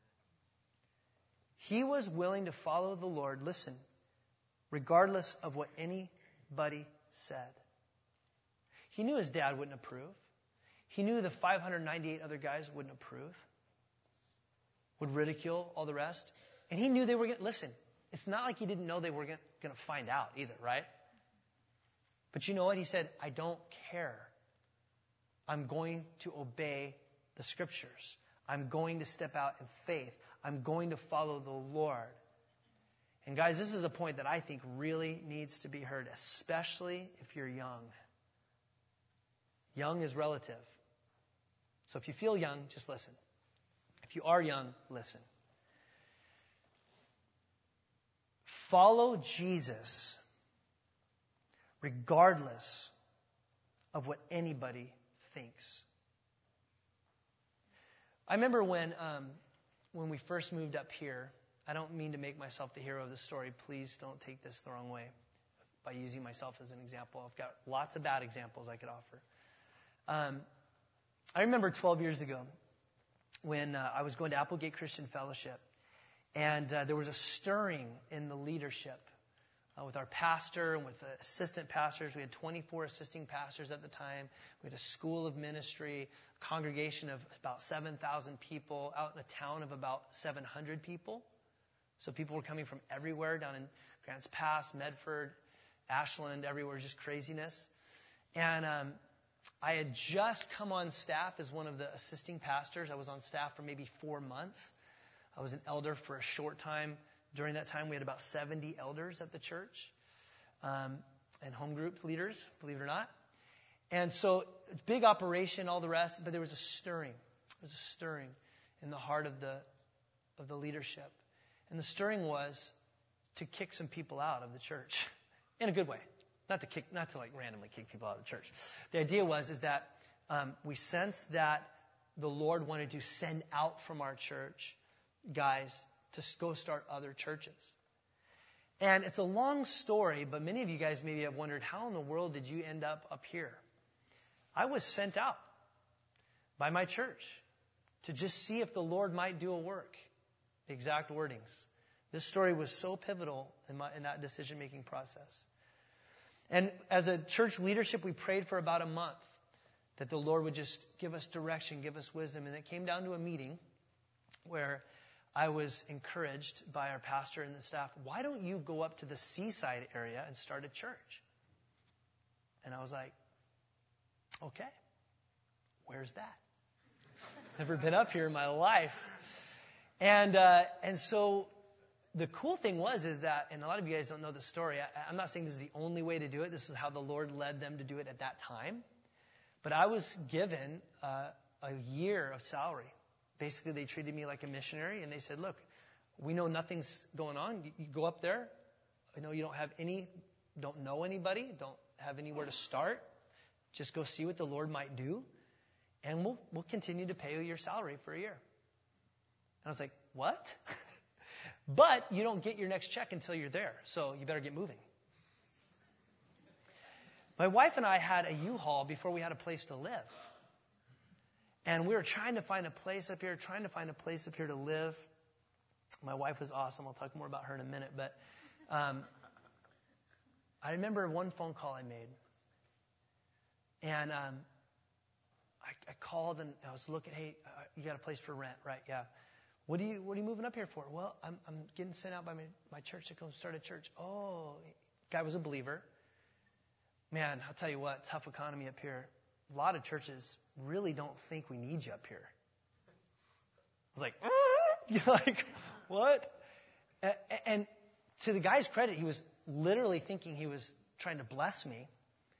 He was willing to follow the Lord, listen, regardless of what anybody said. He knew his dad wouldn't approve. He knew the five hundred ninety-eight other guys wouldn't approve, would ridicule all the rest. And he knew they were going to, listen, it's not like he didn't know they were going to find out either, right? But you know what? He said, I don't care. I'm going to obey the scriptures. I'm going to step out in faith. I'm going to follow the Lord. And guys, this is a point that I think really needs to be heard, especially if you're young. Young is relative. So if you feel young, just listen. If you are young, listen. Follow Jesus regardless of what anybody thinks. I remember when um, when we first moved up here, I don't mean to make myself the hero of the story. Please don't take this the wrong way by using myself as an example. I've got lots of bad examples I could offer. Um, I remember twelve years ago when uh, I was going to Applegate Christian Fellowship, and uh, there was a stirring in the leadership uh, with our pastor and with the assistant pastors. We had twenty-four assisting pastors at the time. We had a school of ministry, a congregation of about seven thousand people out in a town of about seven hundred people. So people were coming from everywhere down in Grants Pass, Medford, Ashland, everywhere, just craziness. And um, I had just come on staff as one of the assisting pastors. I was on staff for maybe four months. I was an elder for a short time. During that time, we had about seventy elders at the church um, and home group leaders, believe it or not. And so, big operation, all the rest, but there was a stirring. There was a stirring in the heart of the of the leadership. And the stirring was to kick some people out of the church in a good way. Not to kick, not to like randomly kick people out of the church. The idea was is that um, we sensed that the Lord wanted to send out from our church guys to go start other churches. And it's a long story, but many of you guys maybe have wondered, how in the world did you end up up here? I was sent out by my church to just see if the Lord might do a work. Exact wordings. This story was so pivotal in, my, in that decision-making process. And as a church leadership, we prayed for about a month that the Lord would just give us direction, give us wisdom. And it came down to a meeting where I was encouraged by our pastor and the staff, why don't you go up to the seaside area and start a church? And I was like, okay, where's that? Never been up here in my life. And uh, and so the cool thing was is that, and a lot of you guys don't know the story, I, I'm not saying this is the only way to do it. This is how the Lord led them to do it at that time. But I was given uh, a year of salary. Basically, they treated me like a missionary, and they said, look, we know nothing's going on. You, you go up there. I know you don't have any, don't know anybody, don't have anywhere to start. Just go see what the Lord might do, and we'll we'll continue to pay you your salary for a year. And I was like, what? But you don't get your next check until you're there, so you better get moving. My wife and I had a U-Haul before we had a place to live. And we were trying to find a place up here, trying to find a place up here to live. My wife was awesome. I'll talk more about her in a minute. But um, I remember one phone call I made. And um, I, I called and I was looking, hey, uh, you got a place for rent, right? Yeah. What are you What are you moving up here for? Well, I'm I'm getting sent out by my, my church to come start a church. Oh, guy was a believer. Man, I'll tell you what, tough economy up here. A lot of churches really don't think we need you up here. I was like, you're like, what? And to the guy's credit, he was literally thinking he was trying to bless me.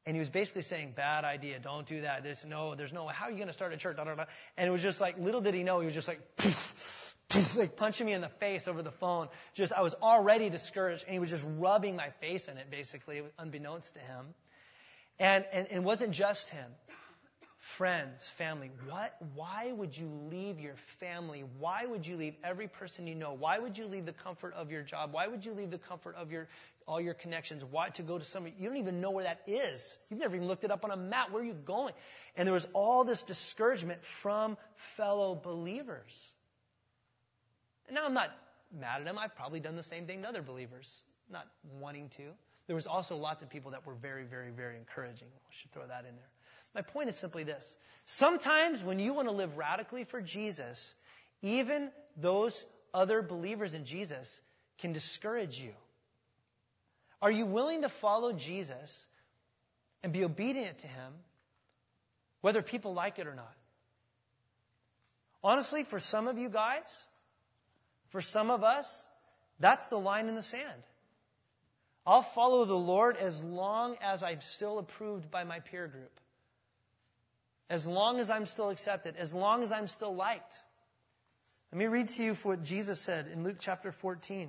And he was basically saying, bad idea, don't do that. This, no, there's no way. How are you going to start a church? Da, da, da. And it was just like, little did he know, he was just like, like punching me in the face over the phone. Just, I was already discouraged, and he was just rubbing my face in it, basically, unbeknownst to him. And, and, and it wasn't just him. Friends, family, what, why would you leave your family? Why would you leave every person you know? Why would you leave the comfort of your job? Why would you leave the comfort of your all your connections? Why to go to somebody? You don't even know where that is. You've never even looked it up on a map. Where are you going? And there was all this discouragement from fellow believers. And now I'm not mad at them. I've probably done the same thing to other believers, not wanting to. There was also lots of people that were very, very, very encouraging. I should throw that in there. My point is simply this. Sometimes when you want to live radically for Jesus, even those other believers in Jesus can discourage you. Are you willing to follow Jesus and be obedient to him, whether people like it or not? Honestly, for some of you guys, for some of us, that's the line in the sand. I'll follow the Lord as long as I'm still approved by my peer group. As long as I'm still accepted. As long as I'm still liked. Let me read to you what Jesus said in Luke chapter fourteen.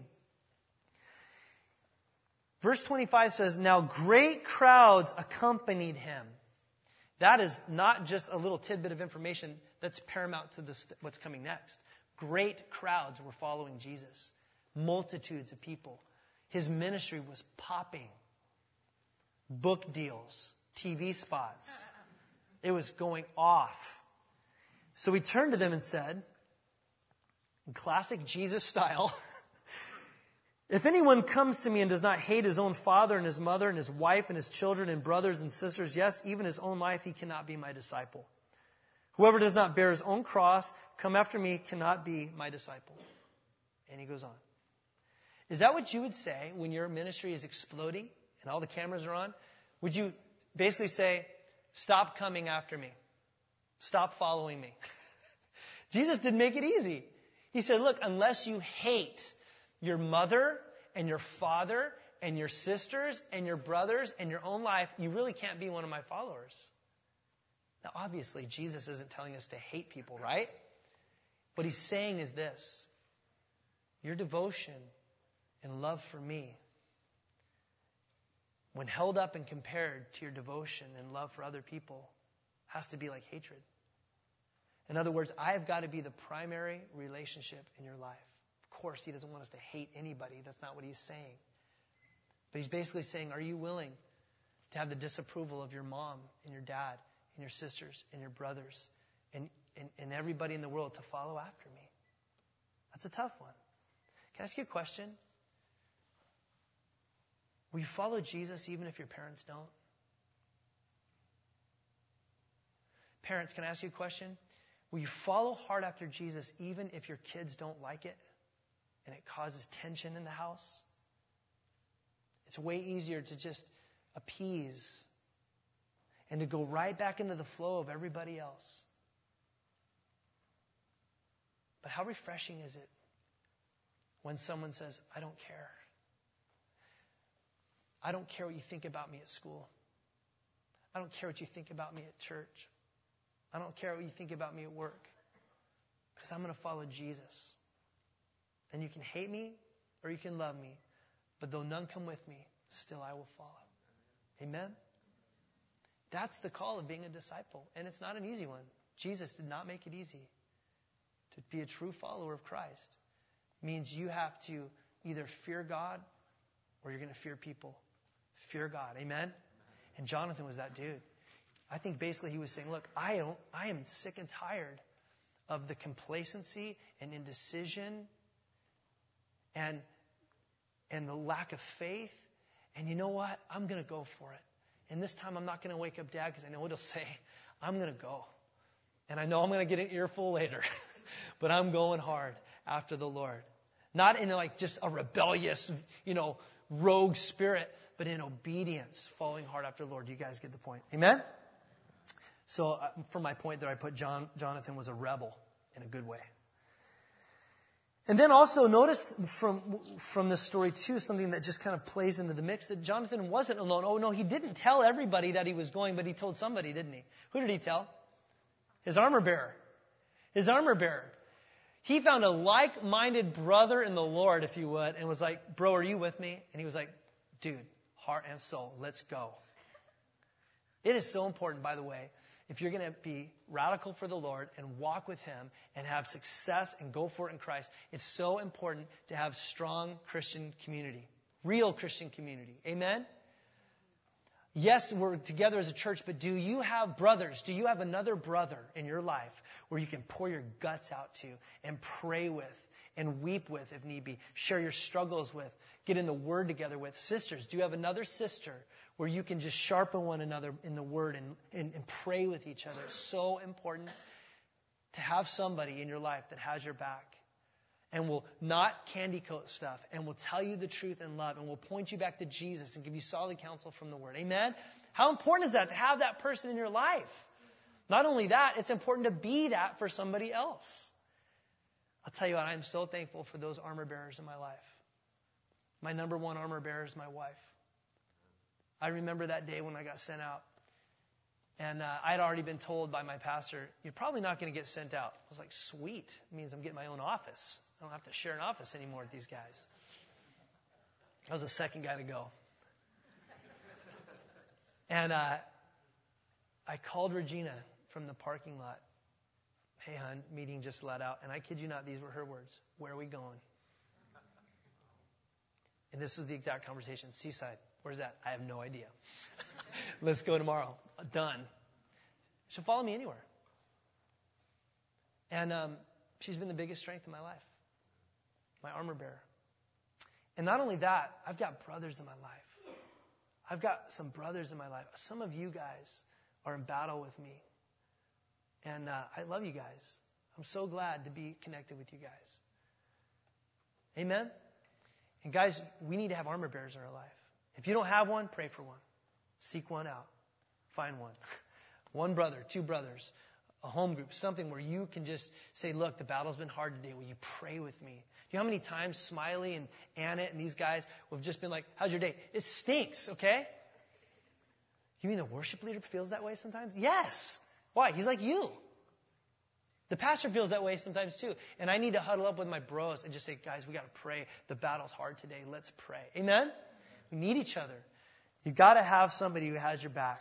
Verse twenty-five says, now great crowds accompanied him. That is not just a little tidbit of information that's paramount to this, what's coming next. Great crowds were following Jesus. Multitudes of people. His ministry was popping. Book deals, T V spots. It was going off. So he turned to them and said, in classic Jesus style, if anyone comes to me and does not hate his own father and his mother and his wife and his children and brothers and sisters, yes, even his own life, he cannot be my disciple. Whoever does not bear his own cross, come after me, cannot be my disciple. And he goes on. Is that what you would say when your ministry is exploding and all the cameras are on? Would you basically say, stop coming after me. Stop following me. Jesus didn't make it easy. He said, look, unless you hate your mother and your father and your sisters and your brothers and your own life, you really can't be one of my followers. Now, obviously, Jesus isn't telling us to hate people, right? What he's saying is this. Your devotion and love for me, when held up and compared to your devotion and love for other people, has to be like hatred. In other words, I have got to be the primary relationship in your life. Of course, he doesn't want us to hate anybody. That's not what he's saying. But he's basically saying, are you willing to have the disapproval of your mom and your dad and your sisters and your brothers and, and, and everybody in the world to follow after me? That's a tough one. Can I ask you a question? Will you follow Jesus even if your parents don't? Parents, can I ask you a question? Will you follow hard after Jesus even if your kids don't like it and it causes tension in the house? It's way easier to just appease and to go right back into the flow of everybody else. But how refreshing is it when someone says, I don't care. I don't care what you think about me at school. I don't care what you think about me at church. I don't care what you think about me at work. Because I'm going to follow Jesus. And you can hate me or you can love me. But though none come with me, still I will follow. Amen? That's the call of being a disciple. And it's not an easy one. Jesus did not make it easy. To be a true follower of Christ means you have to either fear God or you're going to fear people. Fear God. Amen? And Jonathan was that dude. I think basically he was saying, look, I don't, I am sick and tired of the complacency and indecision and, and the lack of faith. And you know what? I'm going to go for it. And this time I'm not going to wake up Dad because I know what he'll say. I'm going to go. And I know I'm going to get an earful later. But I'm going hard after the Lord. Not in like just a rebellious, you know, rogue spirit, but in obedience, following hard after the Lord. You guys get the point. Amen? So uh, for my point there, I put John, Jonathan was a rebel in a good way. And then also notice from, from this story too, something that just kind of plays into the mix, that Jonathan wasn't alone. Oh no, he didn't tell everybody that he was going, but he told somebody, didn't he? Who did he tell? His armor bearer. His armor bearer. He found a like-minded brother in the Lord, if you would, and was like, bro, are you with me? And he was like, dude, heart and soul, let's go. It is so important, by the way, if you're going to be radical for the Lord and walk with Him and have success and go for it in Christ, it's so important to have strong Christian community, real Christian community. Amen? Yes, we're together as a church, but do you have brothers? Do you have another brother in your life where you can pour your guts out to and pray with and weep with if need be, share your struggles with, get in the Word together with? Sisters, do you have another sister where you can just sharpen one another in the Word and, and, and pray with each other? It's so important to have somebody in your life that has your back and will not candy coat stuff and will tell you the truth in love and will point you back to Jesus and give you solid counsel from the Word. Amen? How important is that to have that person in your life? Not only that, it's important to be that for somebody else. I'll tell you what, I'm so thankful for those armor bearers in my life. My number one armor bearer is my wife. I remember that day when I got sent out. And uh, I had already been told by my pastor, you're probably not going to get sent out. I was like, sweet. It means I'm getting my own office. I don't have to share an office anymore with these guys. I was the second guy to go. And uh, I called Regina from the parking lot. Hey, hon, meeting just let out. And I kid you not, these were her words. Where are we going? And this was the exact conversation. Seaside. Where's that? I have no idea. Let's go tomorrow. Done. She'll follow me anywhere. And um, she's been the biggest strength in my life. My armor bearer. And not only that, I've got brothers in my life. I've got some brothers in my life. Some of you guys are in battle with me. And uh, I love you guys. I'm so glad to be connected with you guys. Amen? And guys, we need to have armor bearers in our life. If you don't have one, pray for one. Seek one out. Find one. One brother, two brothers, a home group, something where you can just say, look, the battle's been hard today. Will you pray with me? Do you know how many times Smiley and Annette and these guys have just been like, how's your day? It stinks, okay? You mean the worship leader feels that way sometimes? Yes. Why? He's like you. The pastor feels that way sometimes too. And I need to huddle up with my bros and just say, guys, we got to pray. The battle's hard today. Let's pray. Amen? We need each other. You've got to have somebody who has your back.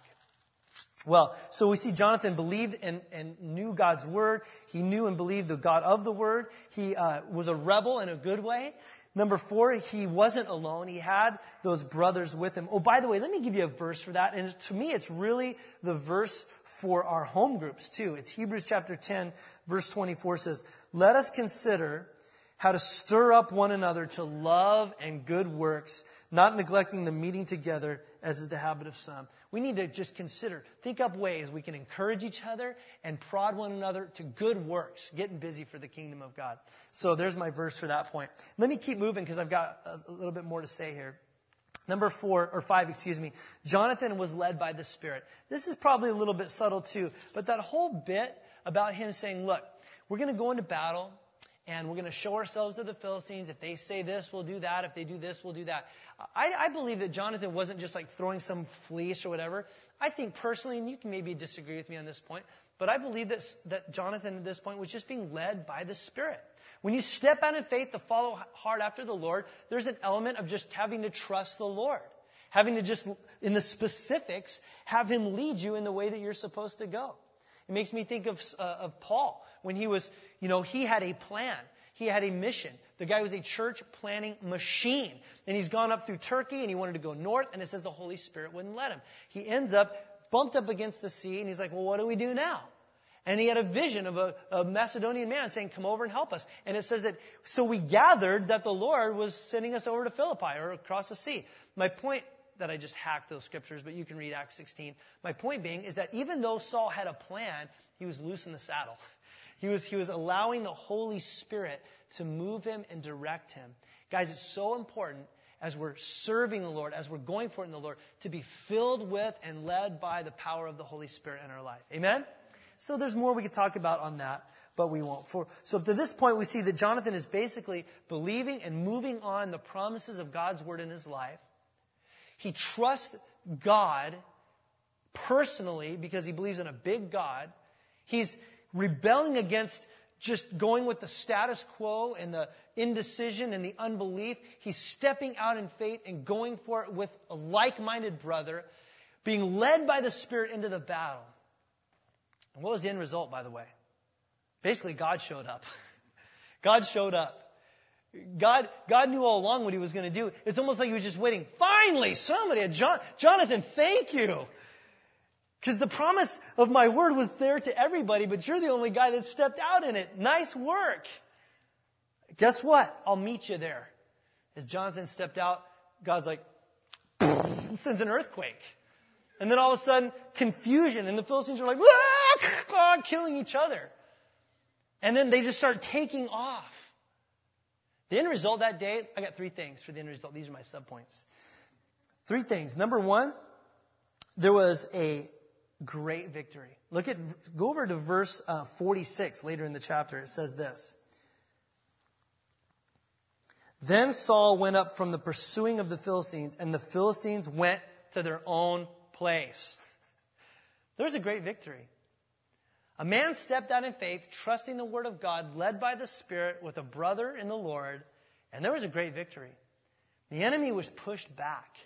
Well, so we see Jonathan believed and, and knew God's word. He knew and believed the God of the word. He uh, was a rebel in a good way. Number four, he wasn't alone. He had those brothers with him. Oh, by the way, let me give you a verse for that. And to me, it's really the verse for our home groups too. It's Hebrews chapter ten, verse twenty-four says, let us consider how to stir up one another to love and good works, not neglecting the meeting together as is the habit of some. We need to just consider, think up ways we can encourage each other and prod one another to good works, getting busy for the kingdom of God. So there's my verse for that point. Let me keep moving because I've got a little bit more to say here. Number four, or five, excuse me. Jonathan was led by the Spirit. This is probably a little bit subtle too, but that whole bit about him saying, look, we're going to go into battle and we're going to show ourselves to the Philistines. If they say this, we'll do that. If they do this, we'll do that. I, I believe that Jonathan wasn't just like throwing some fleece or whatever. I think personally, and you can maybe disagree with me on this point, but I believe that, that Jonathan at this point was just being led by the Spirit. When you step out in faith to follow hard after the Lord, there's an element of just having to trust the Lord. Having to just, in the specifics, have Him lead you in the way that you're supposed to go. It makes me think of, uh, of Paul. When he was, you know, he had a plan. He had a mission. The guy was a church planning machine. And he's gone up through Turkey and he wanted to go north. And it says the Holy Spirit wouldn't let him. He ends up bumped up against the sea. And he's like, well, what do we do now? And he had a vision of a, a Macedonian man saying, come over and help us. And it says that, so we gathered that the Lord was sending us over to Philippi or across the sea. My point, that I just hacked those scriptures, but you can read Acts sixteen. My point being is that even though Saul had a plan, he was loose in the saddle. He was, he was allowing the Holy Spirit to move him and direct him. Guys, it's so important as we're serving the Lord, as we're going for it in the Lord, to be filled with and led by the power of the Holy Spirit in our life. Amen? So there's more we could talk about on that. but we won't. For, so to this point, we see that Jonathan is basically believing and moving on the promises of God's word in his life. He trusts God personally because he believes in a big God. He's rebelling against just going with the status quo and the indecision and the unbelief. He's stepping out in faith and going for it with a like-minded brother, being led by the Spirit into the battle. And what was the end result, by the way? Basically, God showed up. God showed up. God, God knew all along what he was going to do. It's almost like he was just waiting. Finally, somebody, John, Jonathan, thank you. Because the promise of my word was there to everybody, but you're the only guy that stepped out in it. Nice work. Guess what? I'll meet you there. As Jonathan stepped out, God's like, sends an earthquake. And then all of a sudden, confusion. And the Philistines are like, ah, killing each other. And then they just start taking off. The end result that day, I got three things for the end result. These are my subpoints. Three things. Number one, there was a great victory. Look at, go over to verse uh, forty-six later in the chapter. It says this. Then Saul went up from the pursuing of the Philistines, and the Philistines went to their own place. There's a great victory. A man stepped out in faith, trusting the word of God, led by the Spirit with a brother in the Lord, and there was a great victory. The enemy was pushed back.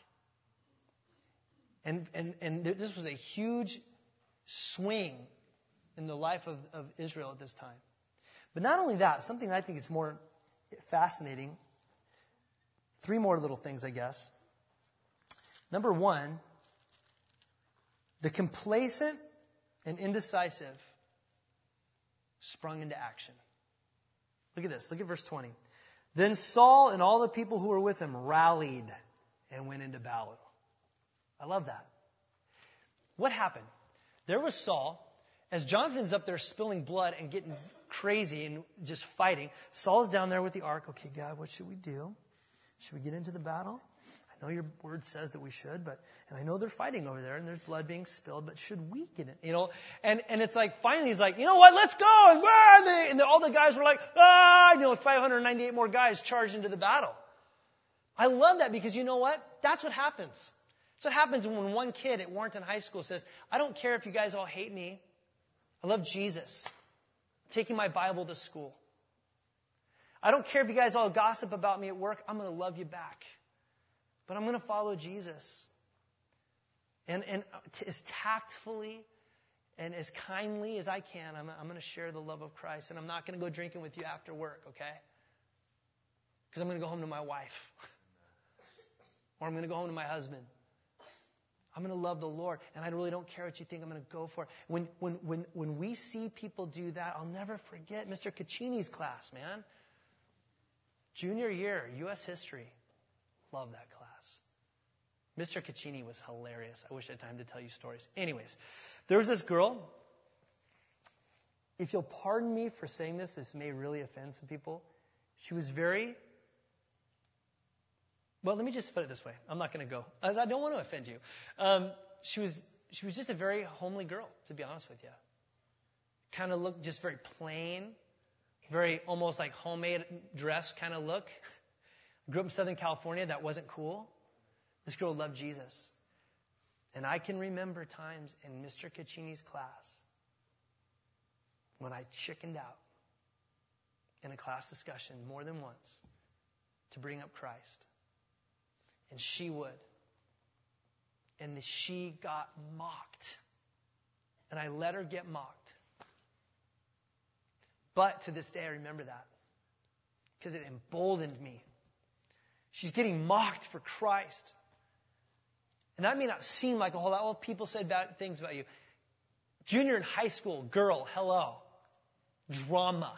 And, and, and this was a huge swing in the life of, of Israel at this time. But not only that, something I think is more fascinating. Three more little things, I guess. Number one, the complacent and indecisive sprung into action. Look at this. Look at verse twenty. Then Saul and all the people who were with him rallied and went into battle. I love that. What happened? There was Saul. As Jonathan's up there spilling blood and getting crazy and just fighting, Saul's down there with the ark. Okay, God, what should we do? Should we get into the battle? I know your word says that we should, but, and I know they're fighting over there and there's blood being spilled, but should we get it? You know, and, and it's like, finally he's like, you know what, let's go. And where are they? And all the guys were like, ah, you know, five hundred ninety-eight more guys charged into the battle. I love that because you know what? That's what happens. That's what happens when one kid at Warrenton High School says, I don't care if you guys all hate me. I love Jesus. I'm taking my Bible to school. I don't care if you guys all gossip about me at work. I'm going to love you back. But I'm going to follow Jesus. And, and as tactfully and as kindly as I can, I'm, I'm going to share the love of Christ. And I'm not going to go drinking with you after work, okay? Because I'm going to go home to my wife. Or I'm going to go home to my husband. I'm going to love the Lord, and I really don't care what you think. I'm going to go for it. When, when, when, when we see people do that, I'll never forget Mister Caccini's class, man. Junior year, U S history. Love that class. Mister Caccini was hilarious. I wish I had time to tell you stories. Anyways, there was this girl. If you'll pardon me for saying this, this may really offend some people. She was very... Well, let me just put it this way. I'm not going to go. I don't want to offend you. Um, she was she was just a very homely girl, to be honest with you. Kind of looked just very plain, very almost like homemade dress kind of look. Grew up in Southern California. That wasn't cool. This girl loved Jesus. And I can remember times in Mister Caccini's class when I chickened out in a class discussion more than once to bring up Christ. And she would. And she got mocked. And I let her get mocked. But to this day, I remember that. Because it emboldened me. She's getting mocked for Christ. And that may not seem like a whole lot. Well, people said bad things about you. Junior in high school, girl, hello. Drama.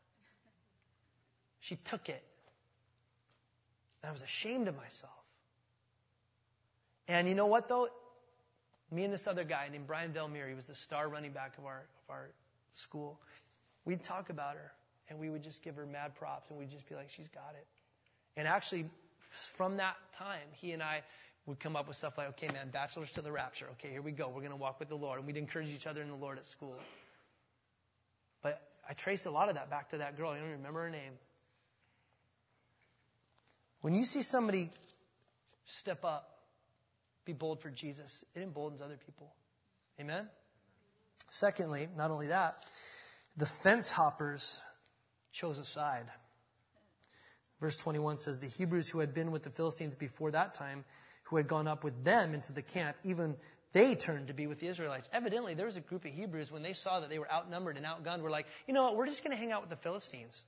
She took it. And I was ashamed of myself. And you know what, though? Me and this other guy named Brian Velmere, he was the star running back of our of our school. We'd talk about her, and we would just give her mad props, and we'd just be like, she's got it. And actually, from that time, he and I would come up with stuff like, okay, man, bachelors to the rapture. Okay, here we go. We're going to walk with the Lord. And we'd encourage each other in the Lord at school. But I trace a lot of that back to that girl. I don't even remember her name. When you see somebody step up, be bold for Jesus, it emboldens other people. Amen? Secondly, not only that, the fence hoppers chose a side. Verse twenty-one says, the Hebrews who had been with the Philistines before that time, who had gone up with them into the camp, even they turned to be with the Israelites. Evidently, there was a group of Hebrews, when they saw that they were outnumbered and outgunned, were like, you know what, we're just going to hang out with the Philistines.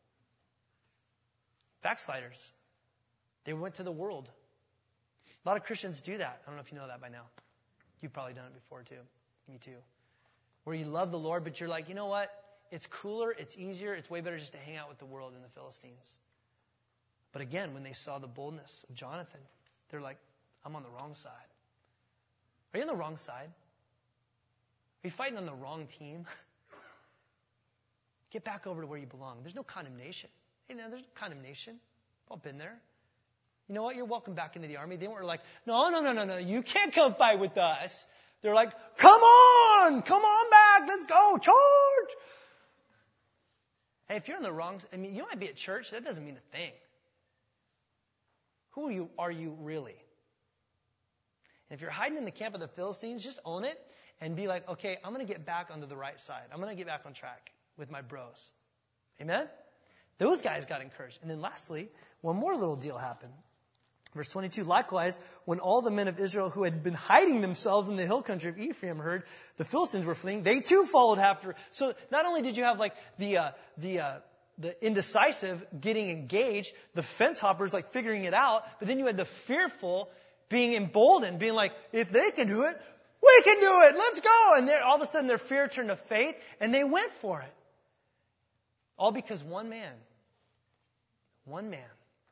Backsliders. They went to the world. A lot of Christians do that. I don't know if you know that by now. You've probably done it before too. Me too. Where you love the Lord, but you're like, you know what? It's cooler, it's easier, it's way better just to hang out with the world than the Philistines. But again, when they saw the boldness of Jonathan, they're like, I'm on the wrong side. Are you on the wrong side? Are you fighting on the wrong team? Get back over to where you belong. There's no condemnation. Hey, no, there's no condemnation. We've all been there. You know what? You're welcome back into the army. They weren't like, no, no, no, no, no. You can't come fight with us. They're like, come on. Come on back. Let's go. Charge. Hey, if you're on the wrong side, I mean, you might be at church. That doesn't mean a thing. Who are you, are you really? And if you're hiding in the camp of the Philistines, just own it and be like, okay, I'm going to get back onto the right side. I'm going to get back on track with my bros. Amen? Those guys got encouraged. And then lastly, one more little deal happened. Verse twenty-two, likewise, when all the men of Israel who had been hiding themselves in the hill country of Ephraim heard the Philistines were fleeing, they too followed after. So not only did you have like the, uh, the, uh, the indecisive getting engaged, the fence hoppers like figuring it out, but then you had the fearful being emboldened, being like, if they can do it, we can do it. Let's go. And all of a sudden their fear turned to faith and they went for it. All because one man, one man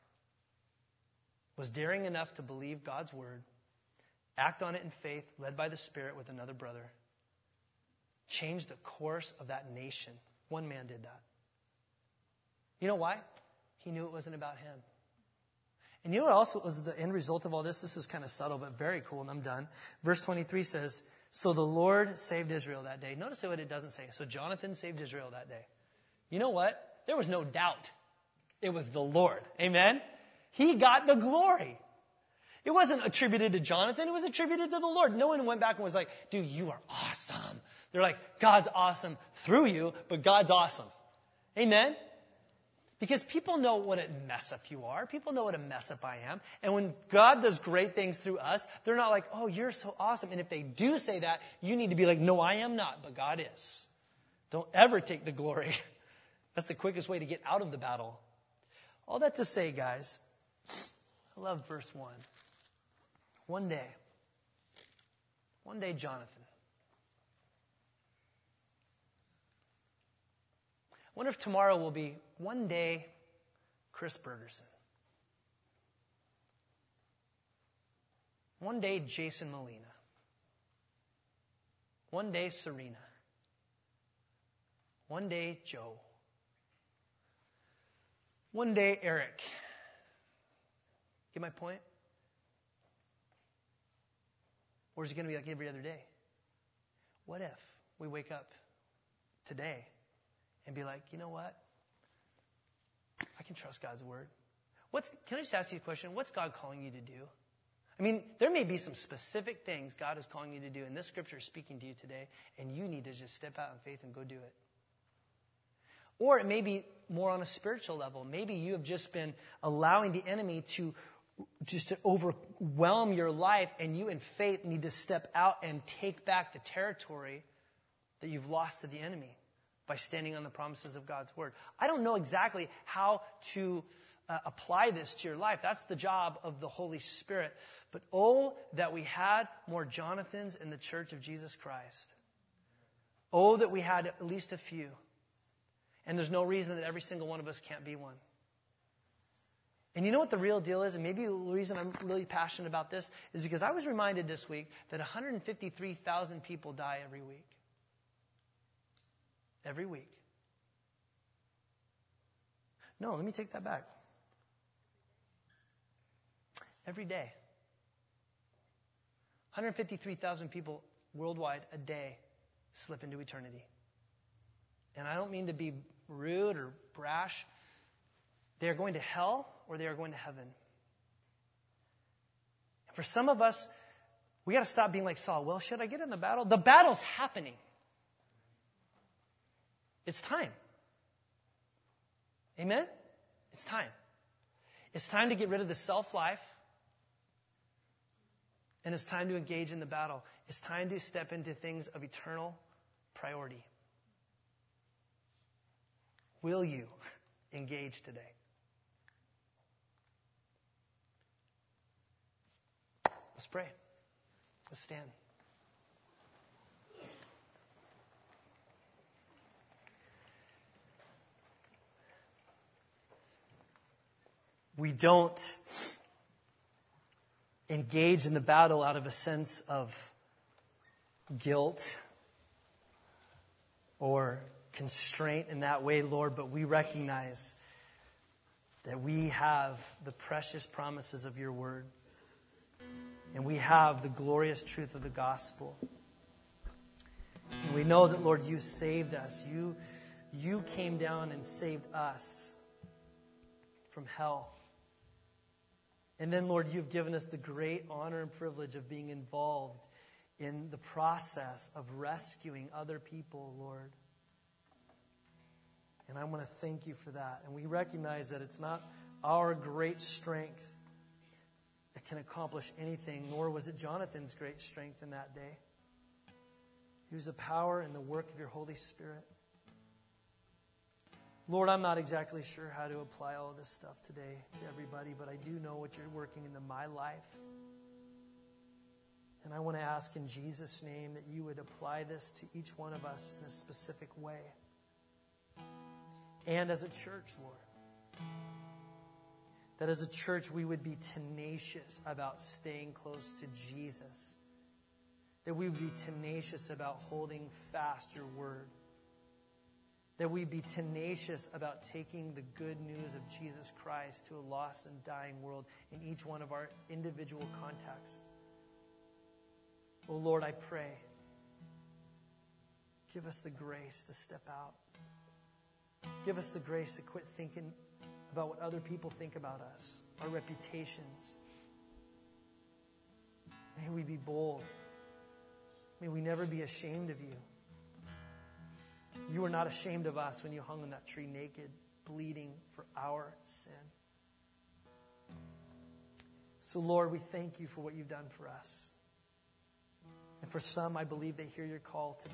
was daring enough to believe God's word, act on it in faith, led by the Spirit with another brother, change the course of that nation. One man did that. You know why? He knew it wasn't about him. And you know what also was the end result of all this? This is kind of subtle, but very cool, and I'm done. Verse twenty-three says, so the Lord saved Israel that day. Notice what it doesn't say. So Jonathan saved Israel that day. You know what? There was no doubt. It was the Lord. Amen? He got the glory. It wasn't attributed to Jonathan. It was attributed to the Lord. No one went back and was like, dude, you are awesome. They're like, God's awesome through you, but God's awesome. Amen? Because people know what a mess up you are. People know what a mess up I am. And when God does great things through us, they're not like, oh, you're so awesome. And if they do say that, you need to be like, no, I am not, but God is. Don't ever take the glory. That's the quickest way to get out of the battle. All that to say, guys, I love verse one. One day, one day, Jonathan. I wonder if tomorrow will be one day Chris Bergerson. One day Jason Molina. One day Serena. One day Joe. One day Eric. Get my point? Or is it going to be like every other day? What if we wake up today and be like, you know what? I can trust God's word. What's, can I just ask you a question? What's God calling you to do? I mean, there may be some specific things God is calling you to do, and this scripture is speaking to you today, and you need to just step out in faith and go do it. Or it may be more on a spiritual level. Maybe you have just been allowing the enemy to just to overwhelm your life, and you in faith need to step out and take back the territory that you've lost to the enemy by standing on the promises of God's word. I don't know exactly how to uh, apply this to your life. That's the job of the Holy Spirit. But oh, that we had more Jonathans in the church of Jesus Christ. Oh, that we had at least a few. And there's no reason that every single one of us can't be one. And you know what the real deal is? And maybe the reason I'm really passionate about this is because I was reminded this week that one hundred fifty-three thousand people die every week. Every week. No, let me take that back. Every day. one hundred fifty-three thousand people worldwide a day slip into eternity. And I don't mean to be rude or brash. They are going to hell or they are going to heaven. And for some of us, we got to stop being like Saul. Well, should I get in the battle? The battle's happening. It's time. Amen? It's time. It's time to get rid of the self-life. And it's time to engage in the battle. It's time to step into things of eternal priority. Will you engage today? Let's pray. Let's stand. We don't engage in the battle out of a sense of guilt or constraint in that way, Lord, but we recognize that we have the precious promises of your word, and we have the glorious truth of the gospel. And we know that, Lord, you saved us. You, you came down and saved us from hell. And then, Lord, you've given us the great honor and privilege of being involved in the process of rescuing other people, Lord. And I want to thank you for that. And we recognize that it's not our great strength that can accomplish anything, nor was it Jonathan's great strength in that day. It was the power and the work of your Holy Spirit. Lord, I'm not exactly sure how to apply all of this stuff today to everybody, but I do know what you're working into my life. And I want to ask in Jesus' name that you would apply this to each one of us in a specific way. And as a church, Lord, that as a church we would be tenacious about staying close to Jesus. That we would be tenacious about holding fast your word. That we be tenacious about taking the good news of Jesus Christ to a lost and dying world in each one of our individual contexts. Oh Lord, I pray, give us the grace to step out. Give us the grace to quit thinking about what other people think about us, our reputations. May we be bold. May we never be ashamed of you. You were not ashamed of us when you hung on that tree naked, bleeding for our sin. So, Lord, we thank you for what you've done for us. And for some, I believe they hear your call today.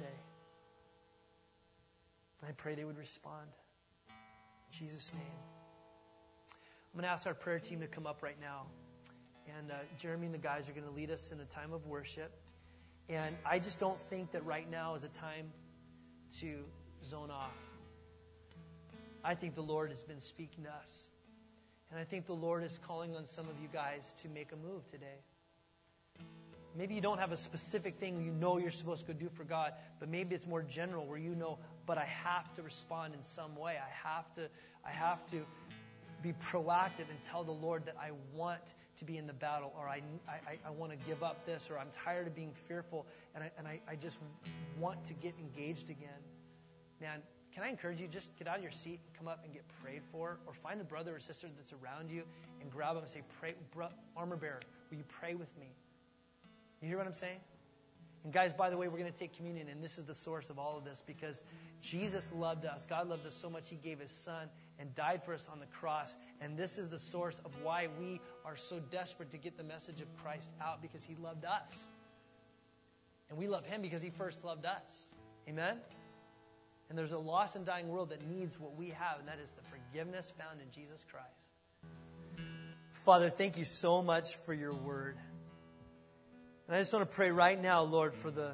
I pray they would respond. In Jesus' name. I'm going to ask our prayer team to come up right now. And uh, Jeremy and the guys are going to lead us in a time of worship. And I just don't think that right now is a time to zone off. I think the Lord has been speaking to us. And I think the Lord is calling on some of you guys to make a move today. Maybe you don't have a specific thing you know you're supposed to go do for God, but maybe it's more general where you know, but I have to respond in some way. I have to, I have to be proactive and tell the Lord that I want to be in the battle, or I, I, I want to give up this, or I'm tired of being fearful, and I, and I, I just want to get engaged again. Man, can I encourage you, just get out of your seat and come up and get prayed for, or find a brother or sister that's around you and grab them and say, "Pray, bro, armor bearer, will you pray with me?" You hear what I'm saying? And guys, by the way, we're going to take communion, and this is the source of all of this, because Jesus loved us. God loved us so much, he gave his son and died for us on the cross. And this is the source of why we are so desperate to get the message of Christ out, because he loved us. And we love him because he first loved us. Amen? And there's a lost and dying world that needs what we have, and that is the forgiveness found in Jesus Christ. Father, thank you so much for your word. And I just want to pray right now, Lord, for the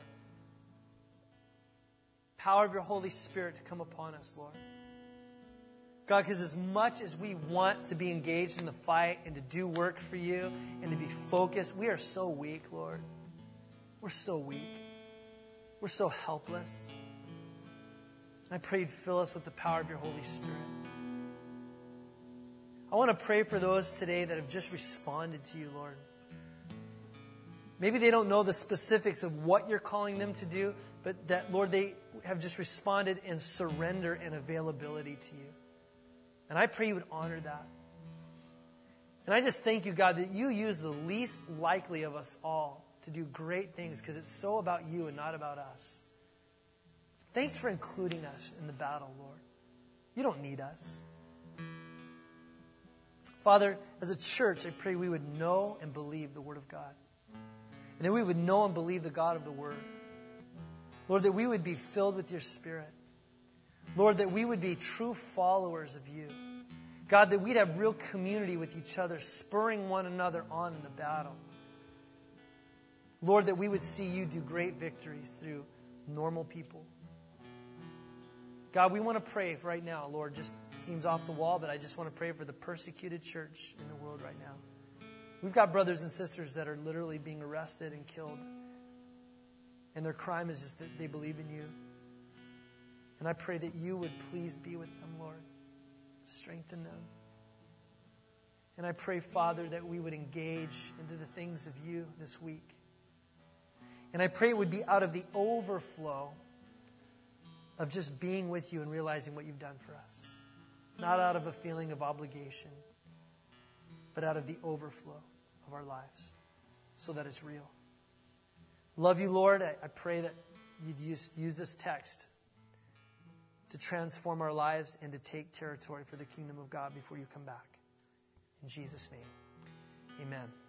power of your Holy Spirit to come upon us, Lord. God, because as much as we want to be engaged in the fight and to do work for you and to be focused, we are so weak, Lord. We're so weak. We're so helpless. I pray you'd fill us with the power of your Holy Spirit. I want to pray for those today that have just responded to you, Lord. Maybe they don't know the specifics of what you're calling them to do, but that, Lord, they have just responded in surrender and availability to you. And I pray you would honor that. And I just thank you, God, that you use the least likely of us all to do great things because it's so about you and not about us. Thanks for including us in the battle, Lord. You don't need us. Father, as a church, I pray we would know and believe the Word of God. And that we would know and believe the God of the Word. Lord, that we would be filled with your Spirit. Lord, that we would be true followers of you. God, that we'd have real community with each other, spurring one another on in the battle. Lord, that we would see you do great victories through normal people. God, we want to pray right now, Lord, just seems off the wall, but I just want to pray for the persecuted church in the world right now. We've got brothers and sisters that are literally being arrested and killed. And their crime is just that they believe in you. And I pray that you would please be with them, Lord. Strengthen them. And I pray, Father, that we would engage into the things of you this week. And I pray it would be out of the overflow of just being with you and realizing what you've done for us. Not out of a feeling of obligation, but out of the overflow of our lives so that it's real. Love you, Lord. I, I pray that you'd use, use this text to transform our lives and to take territory for the kingdom of God before you come back. In Jesus' name, amen.